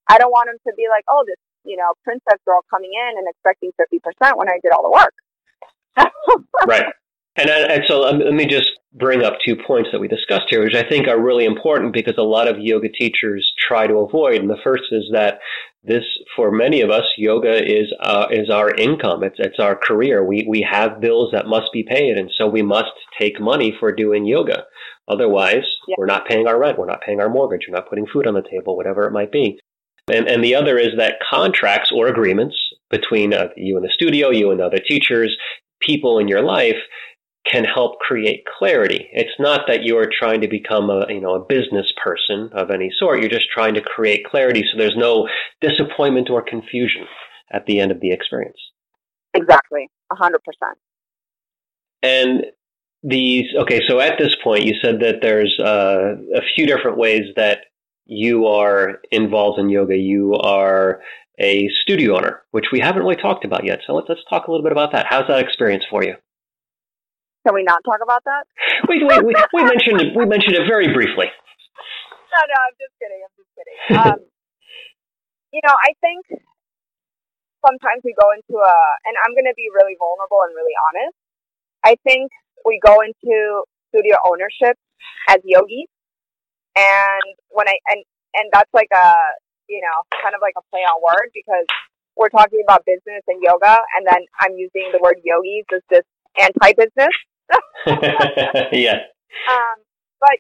I don't want them to be like, oh, this, princess girl coming in and expecting 50% when I did all the work. Right. And so let me just bring up 2 points that we discussed here, which I think are really important because a lot of yoga teachers try to avoid. And the first is that for many of us, yoga is our income. It's our career. We have bills that must be paid, and so we must take money for doing yoga. Otherwise, we're not paying our rent, we're not paying our mortgage, we're not putting food on the table, whatever it might be. And the other is that contracts or agreements between you and the studio, you and other teachers, people in your life can help create clarity. It's not that you're trying to become a business person of any sort. You're just trying to create clarity so there's no disappointment or confusion at the end of the experience. Exactly, 100%. And so at this point, you said that there's a few different ways that you are involved in yoga. You are a studio owner, which we haven't really talked about yet. So let's talk a little bit about that. How's that experience for you? Can we not talk about that? We mentioned it. We mentioned it very briefly. No, I'm just kidding. I think sometimes we go into and I'm going to be really vulnerable and really honest. I think we go into studio ownership as yogis, and and that's like a kind of like a play on word because we're talking about business and yoga, and then I'm using the word yogis as this anti-business. Yeah. But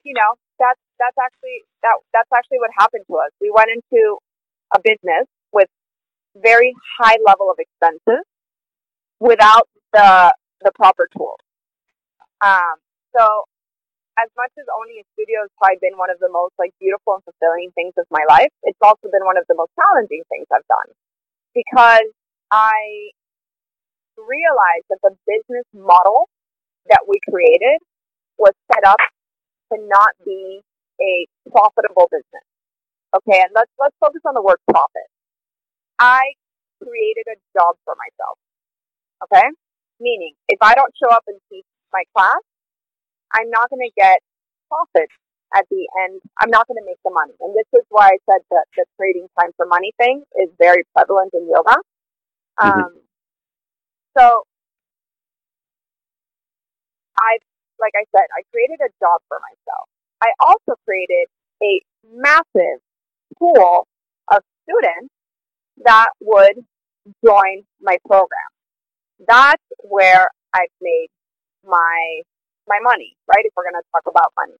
that's actually what happened to us. We went into a business with very high level of expenses without the proper tools. So as much as owning a studio has probably been one of the most beautiful and fulfilling things of my life, it's also been one of the most challenging things I've done because I realized that the business model that we created was set up to not be a profitable business. Okay, and let's focus on the word profit. I created a job for myself. Okay? Meaning, if I don't show up and teach my class, I'm not going to get profit at the end. I'm not going to make the money. And this is why I said that the trading time for money thing is very prevalent in yoga. So, like I said, I created a job for myself. I also created a massive pool of students that would join my program. That's where I've made my money, right? If we're going to talk about money.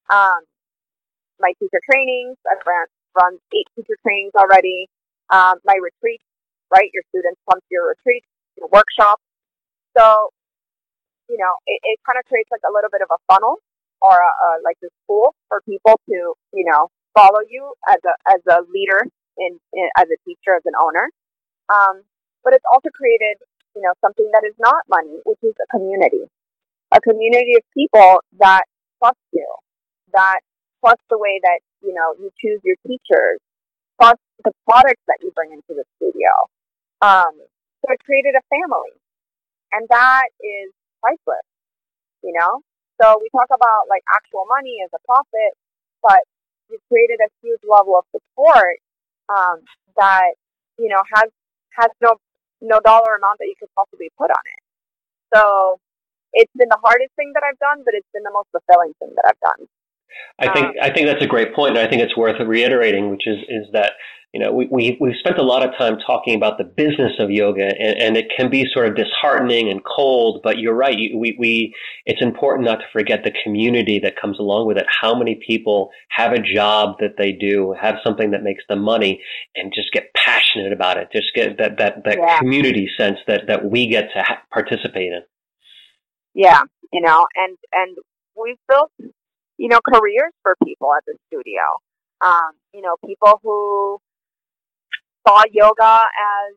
My teacher trainings, I've run 8 teacher trainings already. My retreats, right? Your students come to your retreat, your workshop. So, it kind of creates a little bit of a funnel or this pool for people to, follow you as a leader as a teacher, as an owner. But it's also created, something that is not money, which is a community of people that trust you, that trust the way that, you choose your teachers, trust the products that you bring into the studio. So it created a family, and that is priceless, So we talk about actual money as a profit, but we created a huge level of support that has no dollar amount that you could possibly put on it. So it's been the hardest thing that I've done, but it's been the most fulfilling thing that I've done. I think that's a great point, and I think it's worth reiterating, which is that we've spent a lot of time talking about the business of yoga, and it can be sort of disheartening and cold. But you're right. It's important not to forget the community that comes along with it. How many people have a job that they do, have something that makes them money, and just get passionate about it. Just get that community sense that we get to participate in. Yeah, and we've built careers for people at the studio. People who saw yoga as,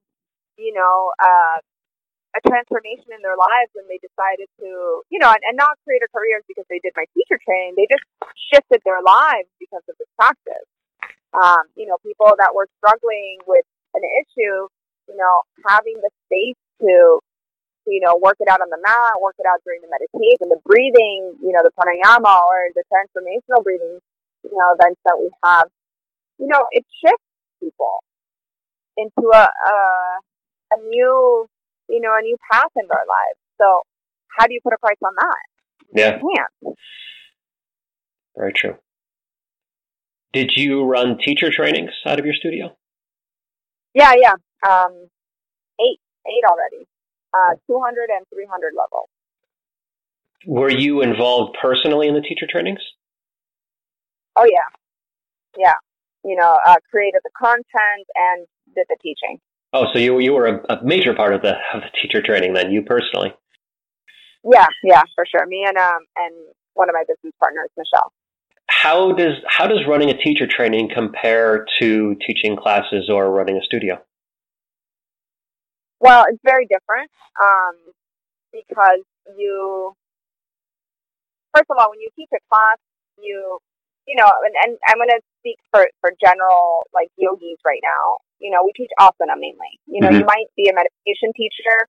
a transformation in their lives, and they decided to, and not create a career because they did my teacher training. They just shifted their lives because of this practice. People that were struggling with an issue, having the space to, work it out on the mat, work it out during the meditation, the breathing, the pranayama or the transformational breathing, events that we have. It shifts, people into a new, a new path in their lives. So how do you put a price on that? Yeah. You can't. Very true. Did you run teacher trainings out of your studio? Yeah. Eight already. 200 and 300 level. Were you involved personally in the teacher trainings? Oh, yeah. Created the content and did the teaching. Oh, so you were a major part of the teacher training then, you personally? Yeah, for sure. Me and one of my business partners, Michelle. How does running a teacher training compare to teaching classes or running a studio? Well, it's very different because first of all, when you teach a class, and I'm going to speak for general like yogis right now. We teach asana mainly. Mm-hmm. You might be a meditation teacher,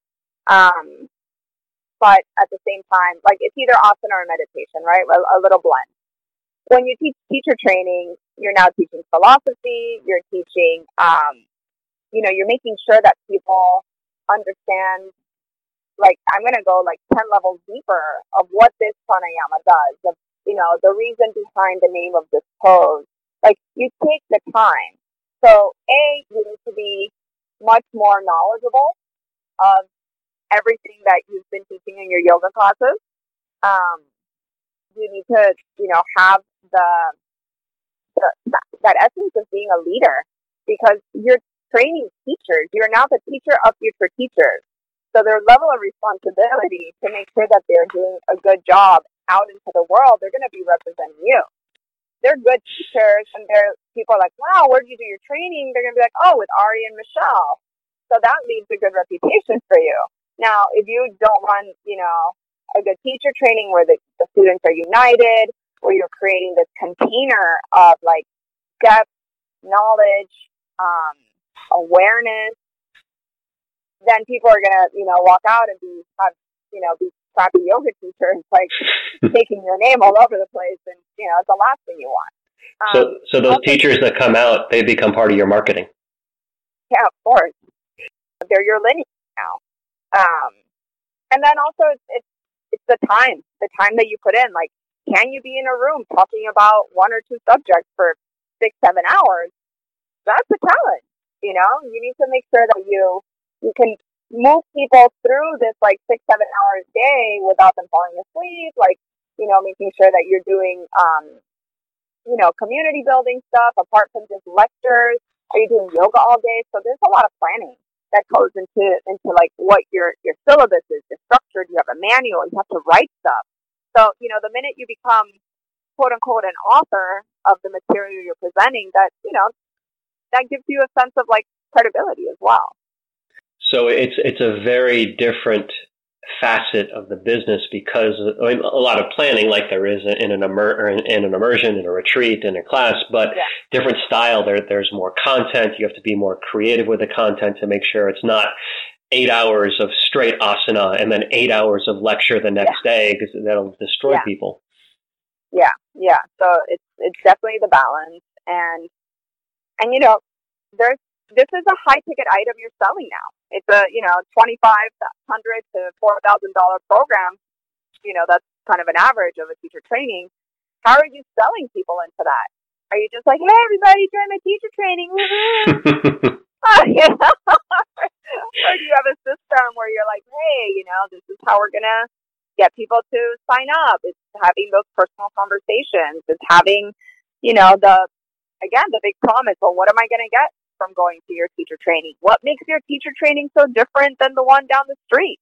but at the same time, like it's either asana or meditation, right? A little blend. When you teach teacher training, you're now teaching philosophy. You're teaching, you're making sure that people understand. Like I'm going to go like 10 levels deeper of what this pranayama does. Of the reason behind the name of this pose. Like you take the time. So you need to be much more knowledgeable of everything that you've been teaching in your yoga classes. You need to, have that essence of being a leader because you're training teachers. You're now the teacher of future teachers. So their level of responsibility to make sure that they're doing a good job out into the world, they're going to be representing you. They're good teachers, and people are like, wow, where did you do your training? They're going to be like, oh, with Ari and Michelle. So that leaves a good reputation for you. Now, if you don't run, a good teacher training where the students are united, where you're creating this container of like depth, knowledge, awareness, then people are going to, walk out and be crappy yoga teachers, like taking your name all over the place. And, it's the last thing you want. So those teachers that come out, they become part of your marketing. Yeah, of course. They're your lineage now. And then also it's the time that you put in. Like, can you be in a room talking about one or two subjects for 6-7 hours? That's a challenge. You need to make sure that you can move people through this like 6-7 hours a day without them falling asleep. Like, making sure that you're doing, community building stuff apart from just lectures. Are you doing yoga all day? So there's a lot of planning that goes into like what your syllabus is, your structure. You have a manual. You have to write stuff. So, the minute you become quote unquote an author of the material you're presenting, that gives you a sense of like credibility as well. So it's a very different facet of the business because a lot of planning, like there is in an immersion, in a retreat, in a class, but different style. There's more content. You have to be more creative with the content to make sure it's not 8 hours of straight asana and then 8 hours of lecture the next day because that'll destroy people. Yeah. So it's definitely the balance, and this is a high ticket item you're selling now. It's a $2,500 to $4,000 program. That's kind of an average of a teacher training. How are you selling people into that? Are you just like, hey, everybody, join my teacher training? Or do you have a system where you're like, hey, this is how we're gonna get people to sign up? It's having those personal conversations. It's having, the big promise. Well, what am I gonna get from going to your teacher training? What makes your teacher training so different than the one down the street?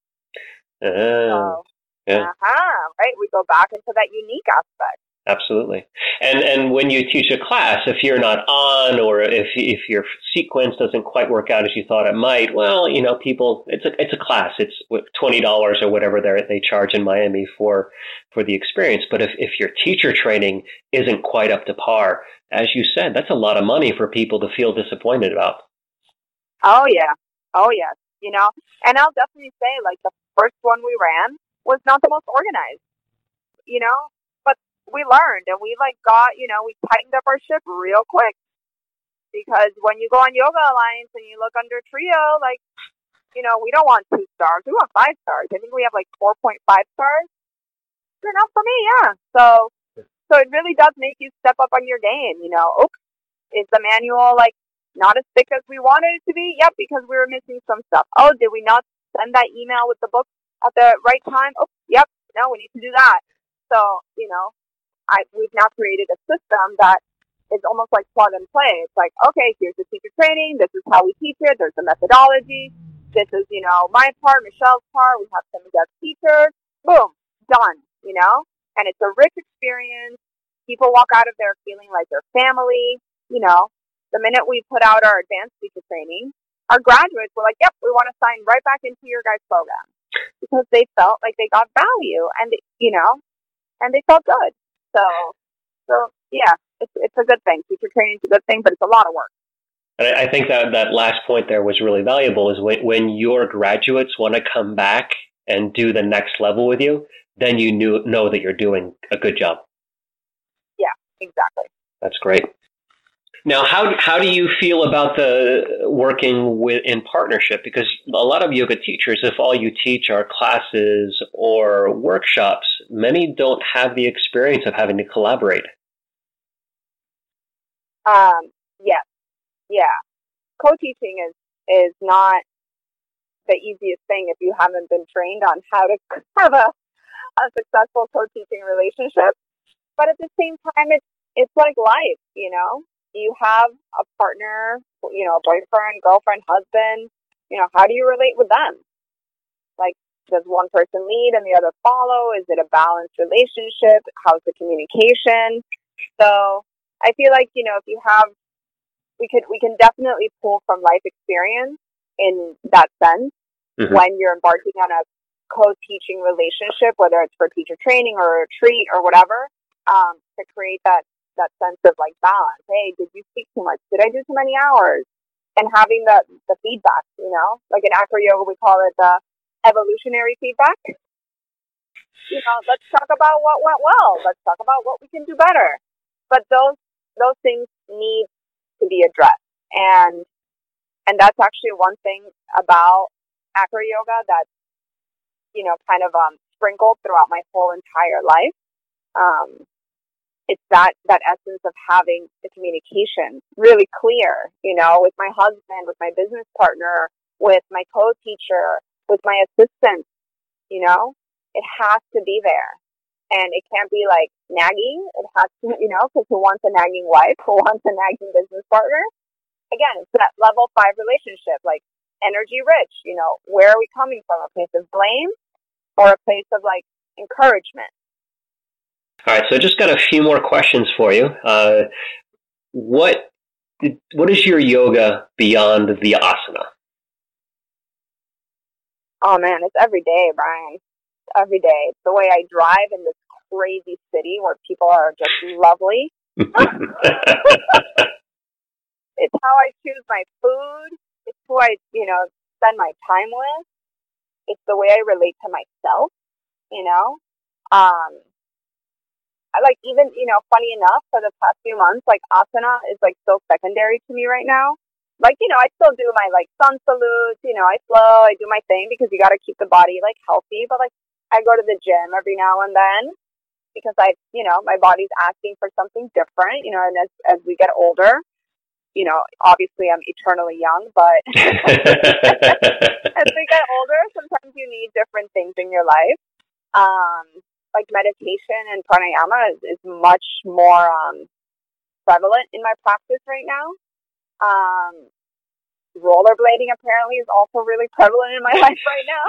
Right? We go back into that unique aspect. Absolutely. And when you teach a class, if you're not on, or if your sequence doesn't quite work out as you thought it might, well, people, it's a class. It's $20 or whatever they charge in Miami for the experience. But if your teacher training isn't quite up to par, as you said, that's a lot of money for people to feel disappointed about. Oh yeah. And I'll definitely say, like, the first one we ran was not the most organized, but we learned and we got, we tightened up our ship real quick, because when you go on Yoga Alliance and you look under Trio, like, you know, we don't want 2 stars. We want 5 stars. I think we have like 4.5 stars. Good enough for me, yeah. So it really does make you step up on your game, you know. Oops, is the manual like not as thick as we wanted it to be? Yep, because we were missing some stuff. Oh, did we not send that email with the book at the right time? Oh, yep, no, we need to do that. So, you know, we've now created a system that is almost like plug and play. It's like, okay, here's the teacher training. This is how we teach it. There's the methodology. This is, you know, my part, Michelle's part. We have some guest teachers. Boom, done, you know? And it's a rich experience. People walk out of there feeling like they're family. You know, the minute we put out our advanced teacher training, our graduates were like, yep, we want to sign right back into your guys' program. Because they felt like they got value and, you know, and they felt good. So yeah, it's a good thing. Teacher training is a good thing, but it's a lot of work. And I think that last point there was really valuable, is when your graduates want to come back and do the next level with you, then you know that you're doing a good job. Yeah, exactly. That's great. Now, how do you feel about the working in partnership? Because a lot of yoga teachers, if all you teach are classes or workshops, many don't have the experience of having to collaborate. Yes. Yeah. Co-teaching is not the easiest thing if you haven't been trained on how to have a successful co-teaching relationship. But at the same time, it's like life, you know? You have a partner, you know, a boyfriend, girlfriend, husband, you know, how do you relate with them? Like, does one person lead and the other follow? Is it a balanced relationship? How's the communication? So I feel like, you know, if you have, we can definitely pull from life experience in that sense when you're embarking on a co-teaching relationship, whether it's for teacher training or a retreat or whatever, to create that sense of like balance. Hey, did you speak too much? Did I do too many hours? And having the feedback, you know, like in acro yoga, we call it the evolutionary feedback. You know, let's talk about what went well. Let's talk about what we can do better. But those things need to be addressed. And that's actually one thing about acro yoga that's, you know, kind of sprinkled throughout my whole entire life. It's that essence of having the communication really clear, you know, with my husband, with my business partner, with my co-teacher, with my assistant, you know, it has to be there. And it can't be like nagging. It has to, you know, because who wants a nagging wife? Who wants a nagging business partner? Again, it's that level 5 relationship, like energy rich, you know, where are we coming from? A place of blame or a place of like encouragement? All right, so I just got a few more questions for you. What is your yoga beyond the asana? Oh man, it's every day, Brian. Every day. It's the way I drive in this crazy city where people are just lovely. It's how I choose my food. It's who I, you know, spend my time with. It's the way I relate to myself, you know. I like, even, you know, funny enough, for the past few months, like asana is like so secondary to me right now. Like, you know, I still do my like sun salutes, you know, I flow, I do my thing because you got to keep the body like healthy. But like, I go to the gym every now and then because you know, my body's asking for something different, you know, and as we get older, you know, obviously I'm eternally young, but as we get older, sometimes you need different things in your life. Like meditation and pranayama is much more prevalent in my practice right now. Rollerblading apparently is also really prevalent in my life right now.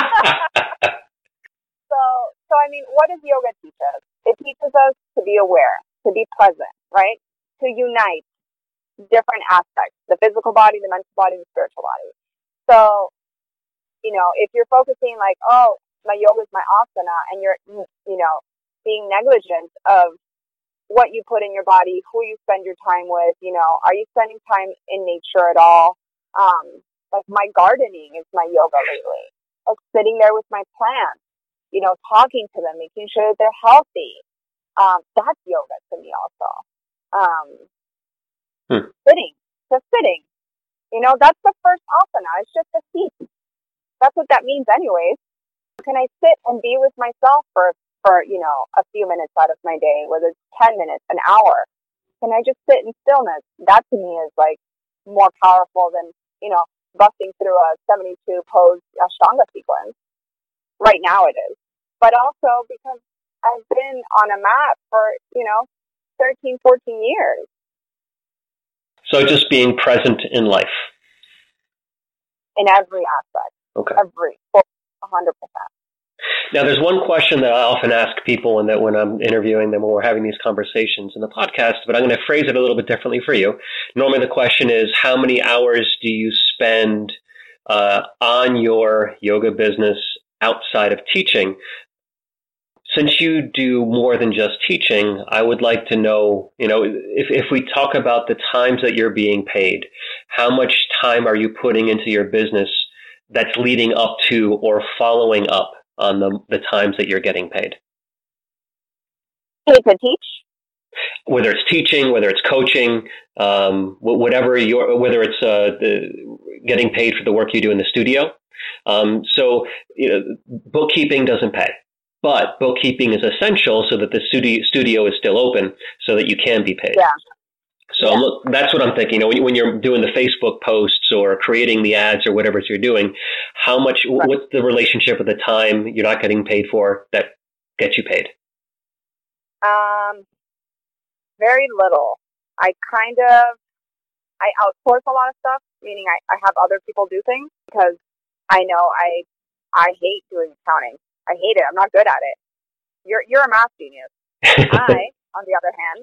So I mean, what does yoga teach us? It teaches us to be aware, to be present, right? To unite different aspects, the physical body, the mental body, the spiritual body. So, you know, if you're focusing like, oh, my yoga is my asana, and you're, you know, being negligent of what you put in your body, who you spend your time with, you know, are you spending time in nature at all? Like my gardening is my yoga lately. Like sitting there with my plants, you know, talking to them, making sure that they're healthy. That's yoga to me also. Sitting to sitting. That's the first asana. It's just a seat. That's what that means anyways. Can I sit and be with myself for a few minutes out of my day, whether it's 10 minutes, an hour? Can I just sit in stillness? That to me is like more powerful than, busting through a 72 pose Ashtanga sequence. Right now it is. But also because I've been on a mat for, 13, 14 years. So just being present in life. In every aspect. Okay. 100%. Now, there's one question that I often ask people and that when I'm interviewing them or we're having these conversations in the podcast, but I'm going to phrase it a little bit differently for you. Normally the question is, how many hours do you spend on your yoga business outside of teaching? Since you do more than just teaching, I would like to know, if we talk about the times that you're being paid, how much time are you putting into your business that's leading up to or following up on the times that you're getting paid? Paid to teach? Whether it's teaching, whether it's coaching, whether it's getting paid for the work you do in the studio. So bookkeeping doesn't pay, but bookkeeping is essential so that the studio is still open so that you can be paid. Yeah. So that's what I'm thinking. When you're doing the Facebook posts or creating the ads or whatever you're doing, how much? Right. What's the relationship of the time you're not getting paid for that gets you paid? Very little. I outsource a lot of stuff, meaning I have other people do things because I know I hate doing accounting. I hate it. I'm not good at it. You're a math genius. I, on the other hand,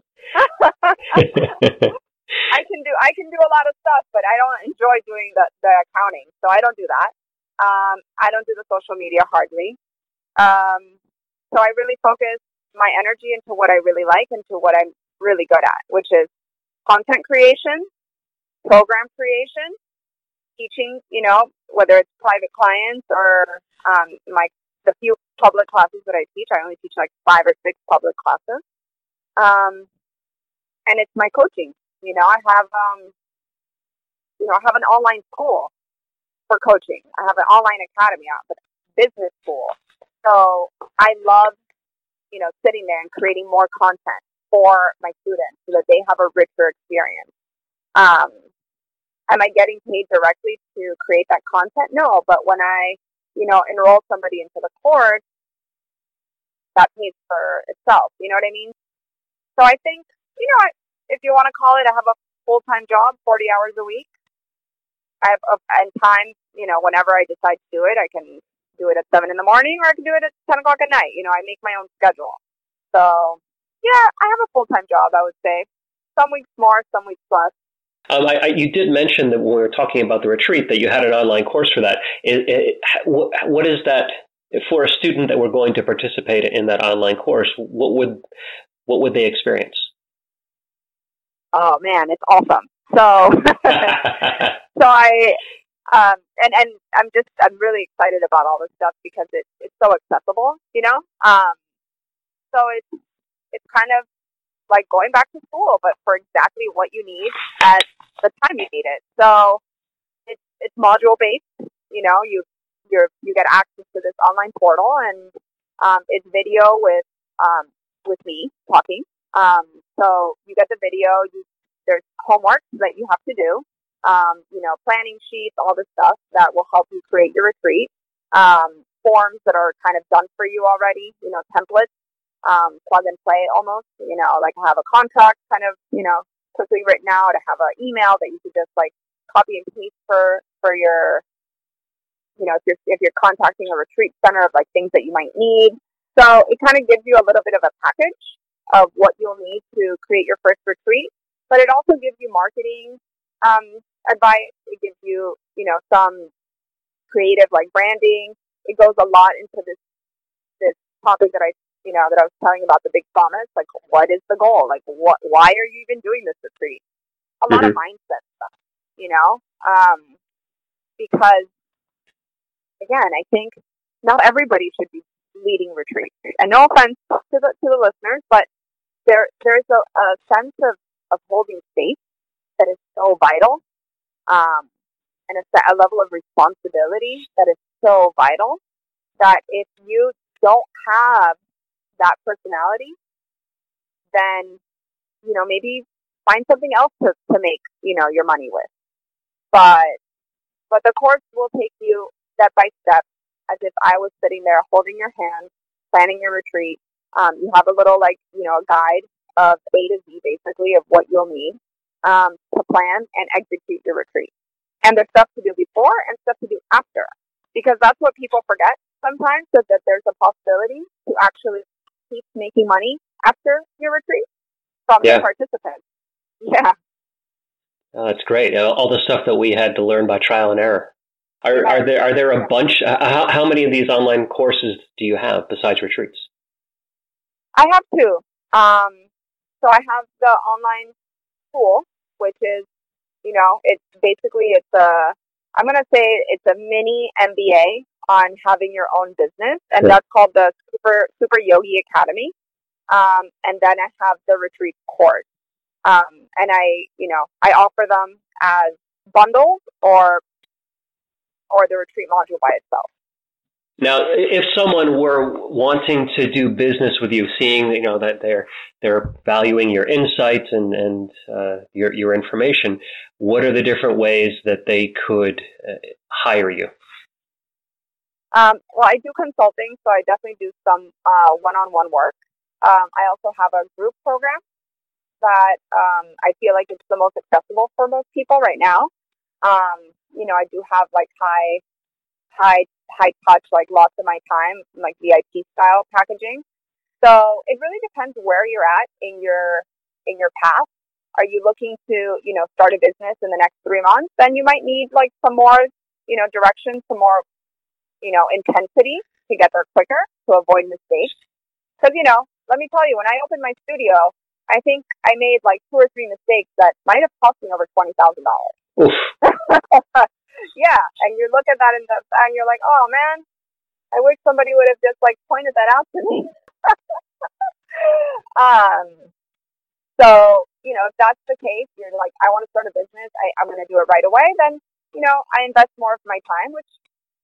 I can do a lot of stuff, but I don't enjoy doing the accounting, so I don't do that. I don't do the social media hardly. So I really focus my energy into what I really like, into what I'm really good at, which is content creation, program creation, teaching, whether it's private clients or the few public classes that I teach. I only teach like 5 or 6 public classes. And it's my coaching. I have an online school for coaching. I have an online academy, a business school. So I love, sitting there and creating more content for my students so that they have a richer experience. Am I getting paid directly to create that content? No, but when I, enroll somebody into the course, that pays for itself. You know what I mean? So I think, if you want to call it, I have a full-time job, 40 hours a week. I have and time, whenever I decide to do it, I can do it at 7 in the morning or I can do it at 10 o'clock at night. I make my own schedule. So, yeah, I have a full-time job, I would say. Some weeks more, some weeks less. You did mention that when we were talking about the retreat that you had an online course for that. What is that for a student that were going to participate in that online course? What would they experience? Oh man, it's awesome. So, and I'm really excited about all this stuff because it's so accessible, So it's kind of like going back to school, but for exactly what you need at the time you need it. So it's module based. You get access to this online portal, and it's video with me talking. So you get the video. There's homework that you have to do. Planning sheets, all this stuff that will help you create your retreat. Forms that are kind of done for you already. Templates. Plug and play almost, like I have a contract kind of, quickly written out. I have an email that you could just like copy and paste for your, if you're contacting a retreat center of like things that you might need. So it kind of gives you a little bit of a package of what you'll need to create your first retreat, but it also gives you marketing, advice. It gives you, some creative like branding. It goes a lot into this topic that I was telling you about, the big promise. Like, what is the goal? Like, why are you even doing this retreat? A lot of mindset stuff, because again, I think not everybody should be leading retreats. And no offense to the listeners, but there's a sense of holding space that is so vital, and a level of responsibility that is so vital, that if you don't have that personality, then, maybe find something else to make, your money with. But the course will take you step by step, as if I was sitting there holding your hand, planning your retreat. You have a little, a guide of A to Z, basically, of what you'll need to plan and execute your retreat. And there's stuff to do before and stuff to do after. Because that's what people forget sometimes, that there's a possibility to actually keep making money after your retreat from your participants. Yeah. Oh, that's great. All the stuff that we had to learn by trial and error. Are there a bunch? How many of these online courses do you have besides retreats? I have two. So I have the online school, which is, I'm going to say it's a mini MBA on having your own business, and that's called the Super Yogi Academy. And then I have the retreat course. And I offer them as bundles or the retreat module by itself. Now, if someone were wanting to do business with you, seeing that they're valuing your insights and your information, what are the different ways that they could hire you? Well, I do consulting, so I definitely do some one-on-one work. I also have a group program that I feel like it's the most accessible for most people right now. I do have high touch, lots of my time, VIP style packaging. So it really depends where you're at in your path. Are you looking to, start a business in the next 3 months? Then you might need some more, direction, some more, intensity to get there quicker, to avoid mistakes. Because, let me tell you, when I opened my studio, I think I made 2 or 3 mistakes that might have cost me over $20,000. Yeah, and you look at that and you're like, oh man, I wish somebody would have just pointed that out to me. So, if that's the case, you're like, I want to start a business, I'm going to do it right away, then, I invest more of my time, which,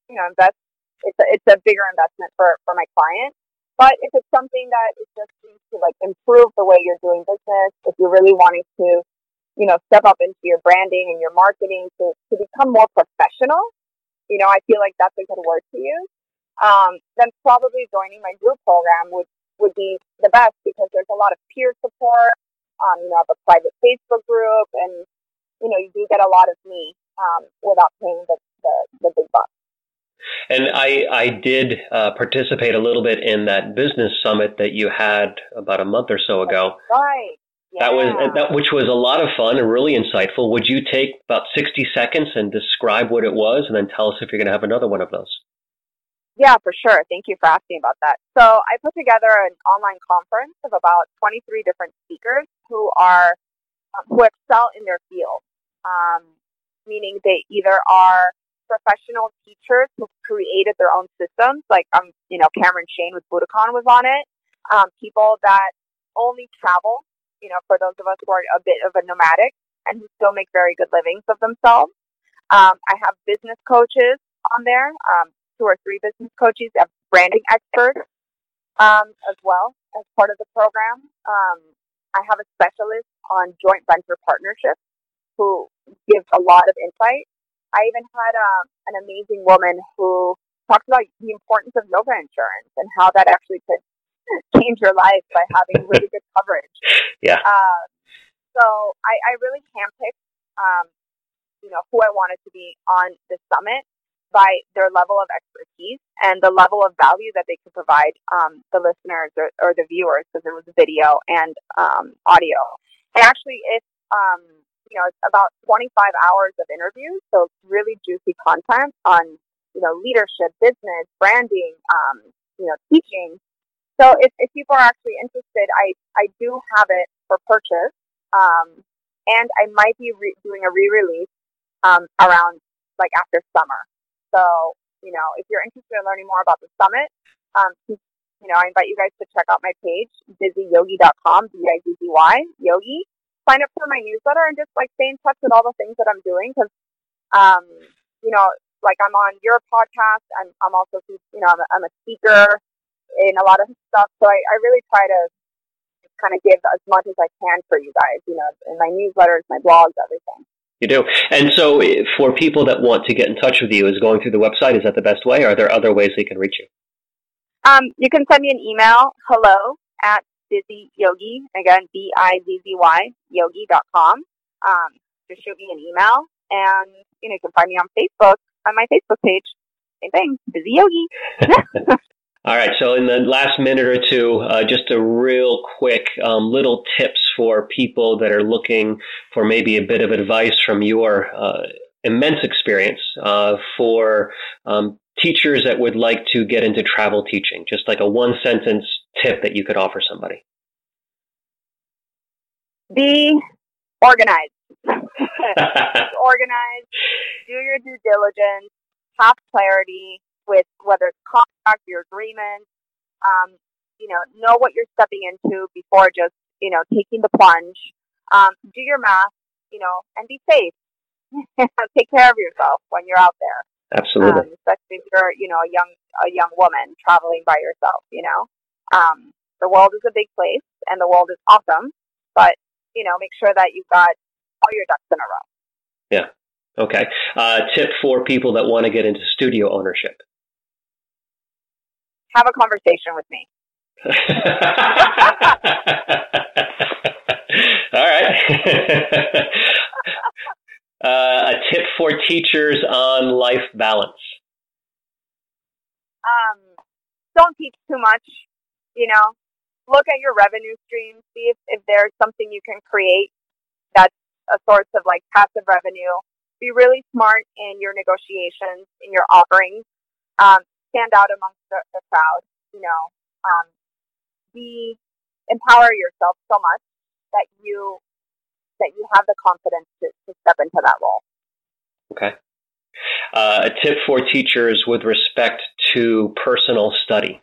it's a bigger investment for my client. But if it's something that is just to improve the way you're doing business, if you're really wanting to, step up into your branding and your marketing to become more professional, I feel like that's a good word to use. Then probably joining my group program would be the best, because there's a lot of peer support. I have a private Facebook group, and, you do get a lot of me without paying the big bucks. And I did participate a little bit in that business summit that you had about a month or so ago. Right. Yeah. Which was a lot of fun and really insightful. Would you take about 60 seconds and describe what it was, and then tell us if you're going to have another one of those? Yeah, for sure. Thank you for asking about that. So I put together an online conference of about 23 different speakers who excel in their field, meaning they either are professional teachers who created their own systems, Cameron Shane with Budokan was on it. People that only travel, for those of us who are a bit of a nomadic and who still make very good livings of themselves. I have business coaches on there, 2 or 3 business coaches. I have branding experts as well as part of the program. I have a specialist on joint venture partnerships who gives a lot of insight. I even had an amazing woman who talks about the importance of yoga insurance and how that actually could change your life by having really good coverage. Yeah. So I really handpicked, who I wanted to be on the summit by their level of expertise and the level of value that they could provide the listeners or the viewers, because it was video and audio. And actually, it's about 25 hours of interviews, so it's really juicy content on, leadership, business, branding, teaching. So if people are actually interested, I do have it for purchase, and I might be doing a re-release around after summer. So, if you're interested in learning more about the summit, I invite you guys to check out my page, dizzyyogi.com, Bizzy, Yogi. sign up for my newsletter and just like stay in touch with all the things that I'm doing. Because, like I'm on your podcast. I'm also, I'm a speaker in a lot of stuff. So I really try to kind of give as much as I can for you guys, in my newsletters, my blogs, everything. You do. And so for people that want to get in touch with you, is going through the website, is that the best way? Or are there other ways they can reach you? You can send me an email, hello@Bizzy Yogi, again, BIZZY, yogi.com. Just shoot me an email, and, you can find me on Facebook, on my Facebook page. Same thing, Bizzy Yogi. All right, so in the last minute or two, just a real quick little tips for people that are looking for maybe a bit of advice from your immense experience for teachers that would like to get into travel teaching, just like a one-sentence tip that you could offer somebody. Be organized. Organized, do your due diligence, have clarity with whether it's contract, your agreement, know what you're stepping into before just, taking the plunge. Do your math, and be safe. Take care of yourself when you're out there. Absolutely. Especially if you're, a young woman traveling by yourself, The world is a big place and the world is awesome, but, make sure that you've got all your ducks in a row. Yeah. Okay. Tip for people that want to get into studio ownership. Have a conversation with me. All right. A tip for teachers on life balance. Don't teach too much, Look at your revenue stream, see if there's something you can create that's a source of like passive revenue. Be really smart in your negotiations, in your offerings. Stand out amongst the crowd, empower yourself so much that you have the confidence to step into that role. Okay. A tip for teachers with respect to personal study.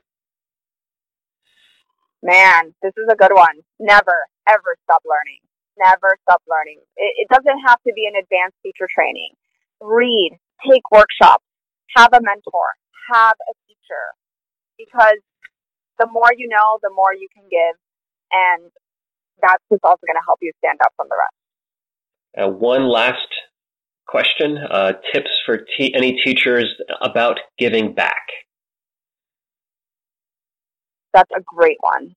Man, this is a good one. Never, ever stop learning. Never stop learning. It doesn't have to be an advanced teacher training. Read, take workshops, have a mentor, have a teacher. Because the more you know, the more you can give. And that's what's also going to help you stand out from the rest. One last question. Tips for any teachers about giving back. That's a great one.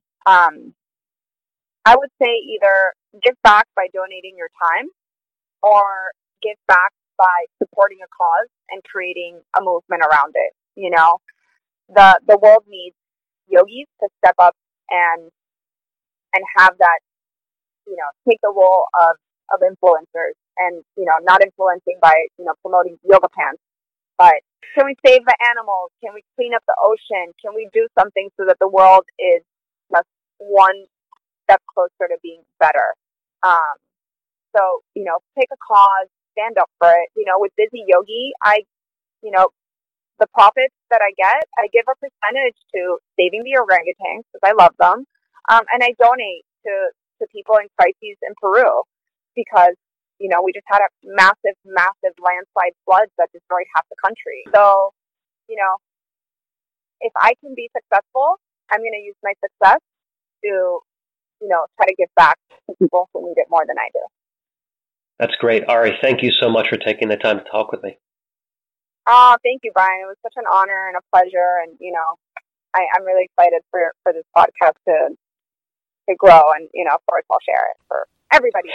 I would say either give back by donating your time or give back by supporting a cause and creating a movement around it. The world needs yogis to step up and have that, take the role of influencers and, not influencing by, promoting yoga pants, but can we save the animals? Can we clean up the ocean? Can we do something so that the world is just one step closer to being better? So, pick a cause, stand up for it. With Bizzy Yogi, the profits that I get, I give a percentage to saving the orangutans because I love them. And I donate to people in crises in Peru because, we just had a massive, massive landslide floods that destroyed half the country. So, if I can be successful, I'm going to use my success to, try to give back to people who need it more than I do. That's great. Ari, thank you so much for taking the time to talk with me. Oh, thank you, Brian. It was such an honor and a pleasure. And, I'm really excited for this podcast to grow. And, of course, I'll share it for everybody.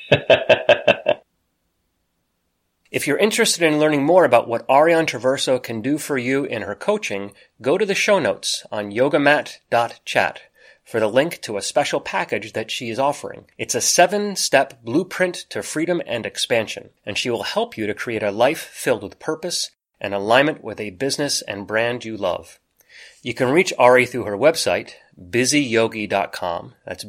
If you're interested in learning more about what Ariane Traverso can do for you in her coaching, go to the show notes on yogamat.chat for the link to a special package that she is offering. It's a 7-step blueprint to freedom and expansion, and she will help you to create a life filled with purpose and alignment with a business and brand you love. You can reach Ari through her website, bizzyyogi.com. That's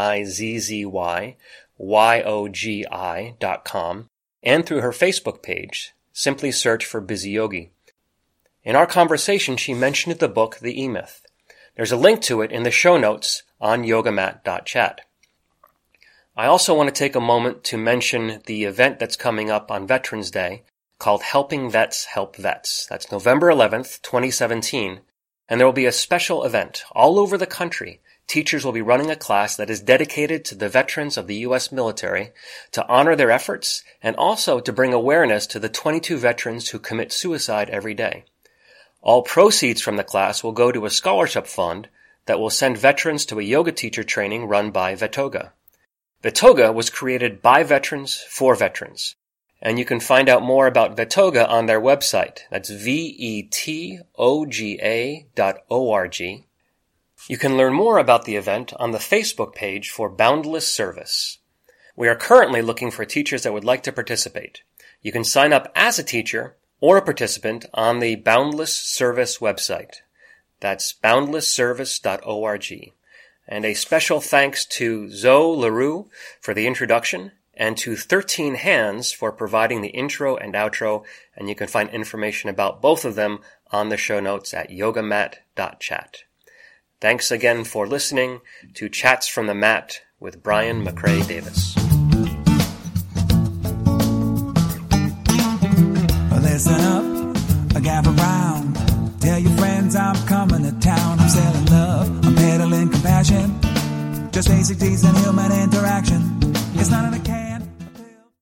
BIZZYYOGI.com. And through her Facebook page. Simply search for Bizzy Yogi. In our conversation, she mentioned the book, The E-Myth. There's a link to it in the show notes on yogamat.chat. I also want to take a moment to mention the event that's coming up on Veterans Day called Helping Vets Help Vets. That's November 11th, 2017, and there will be a special event all over the country. Teachers will be running a class that is dedicated to the veterans of the U.S. military to honor their efforts and also to bring awareness to the 22 veterans who commit suicide every day. All proceeds from the class will go to a scholarship fund that will send veterans to a yoga teacher training run by Vetoga. Vetoga was created by veterans for veterans, and you can find out more about Vetoga on their website. That's vetoga.org. You can learn more about the event on the Facebook page for Boundless Service. We are currently looking for teachers that would like to participate. You can sign up as a teacher or a participant on the Boundless Service website. That's boundlessservice.org. And a special thanks to Zoe LaRue for the introduction and to 13 Hands for providing the intro and outro, and you can find information about both of them on the show notes at yogamat.chat. Thanks again for listening to Chats from the Mat with Brian McCrae Davis. Listen up, gather round. Tell your friends I'm coming to town. I'm selling love, I'm peddling compassion. Just basic decent human interaction. It's not in a can.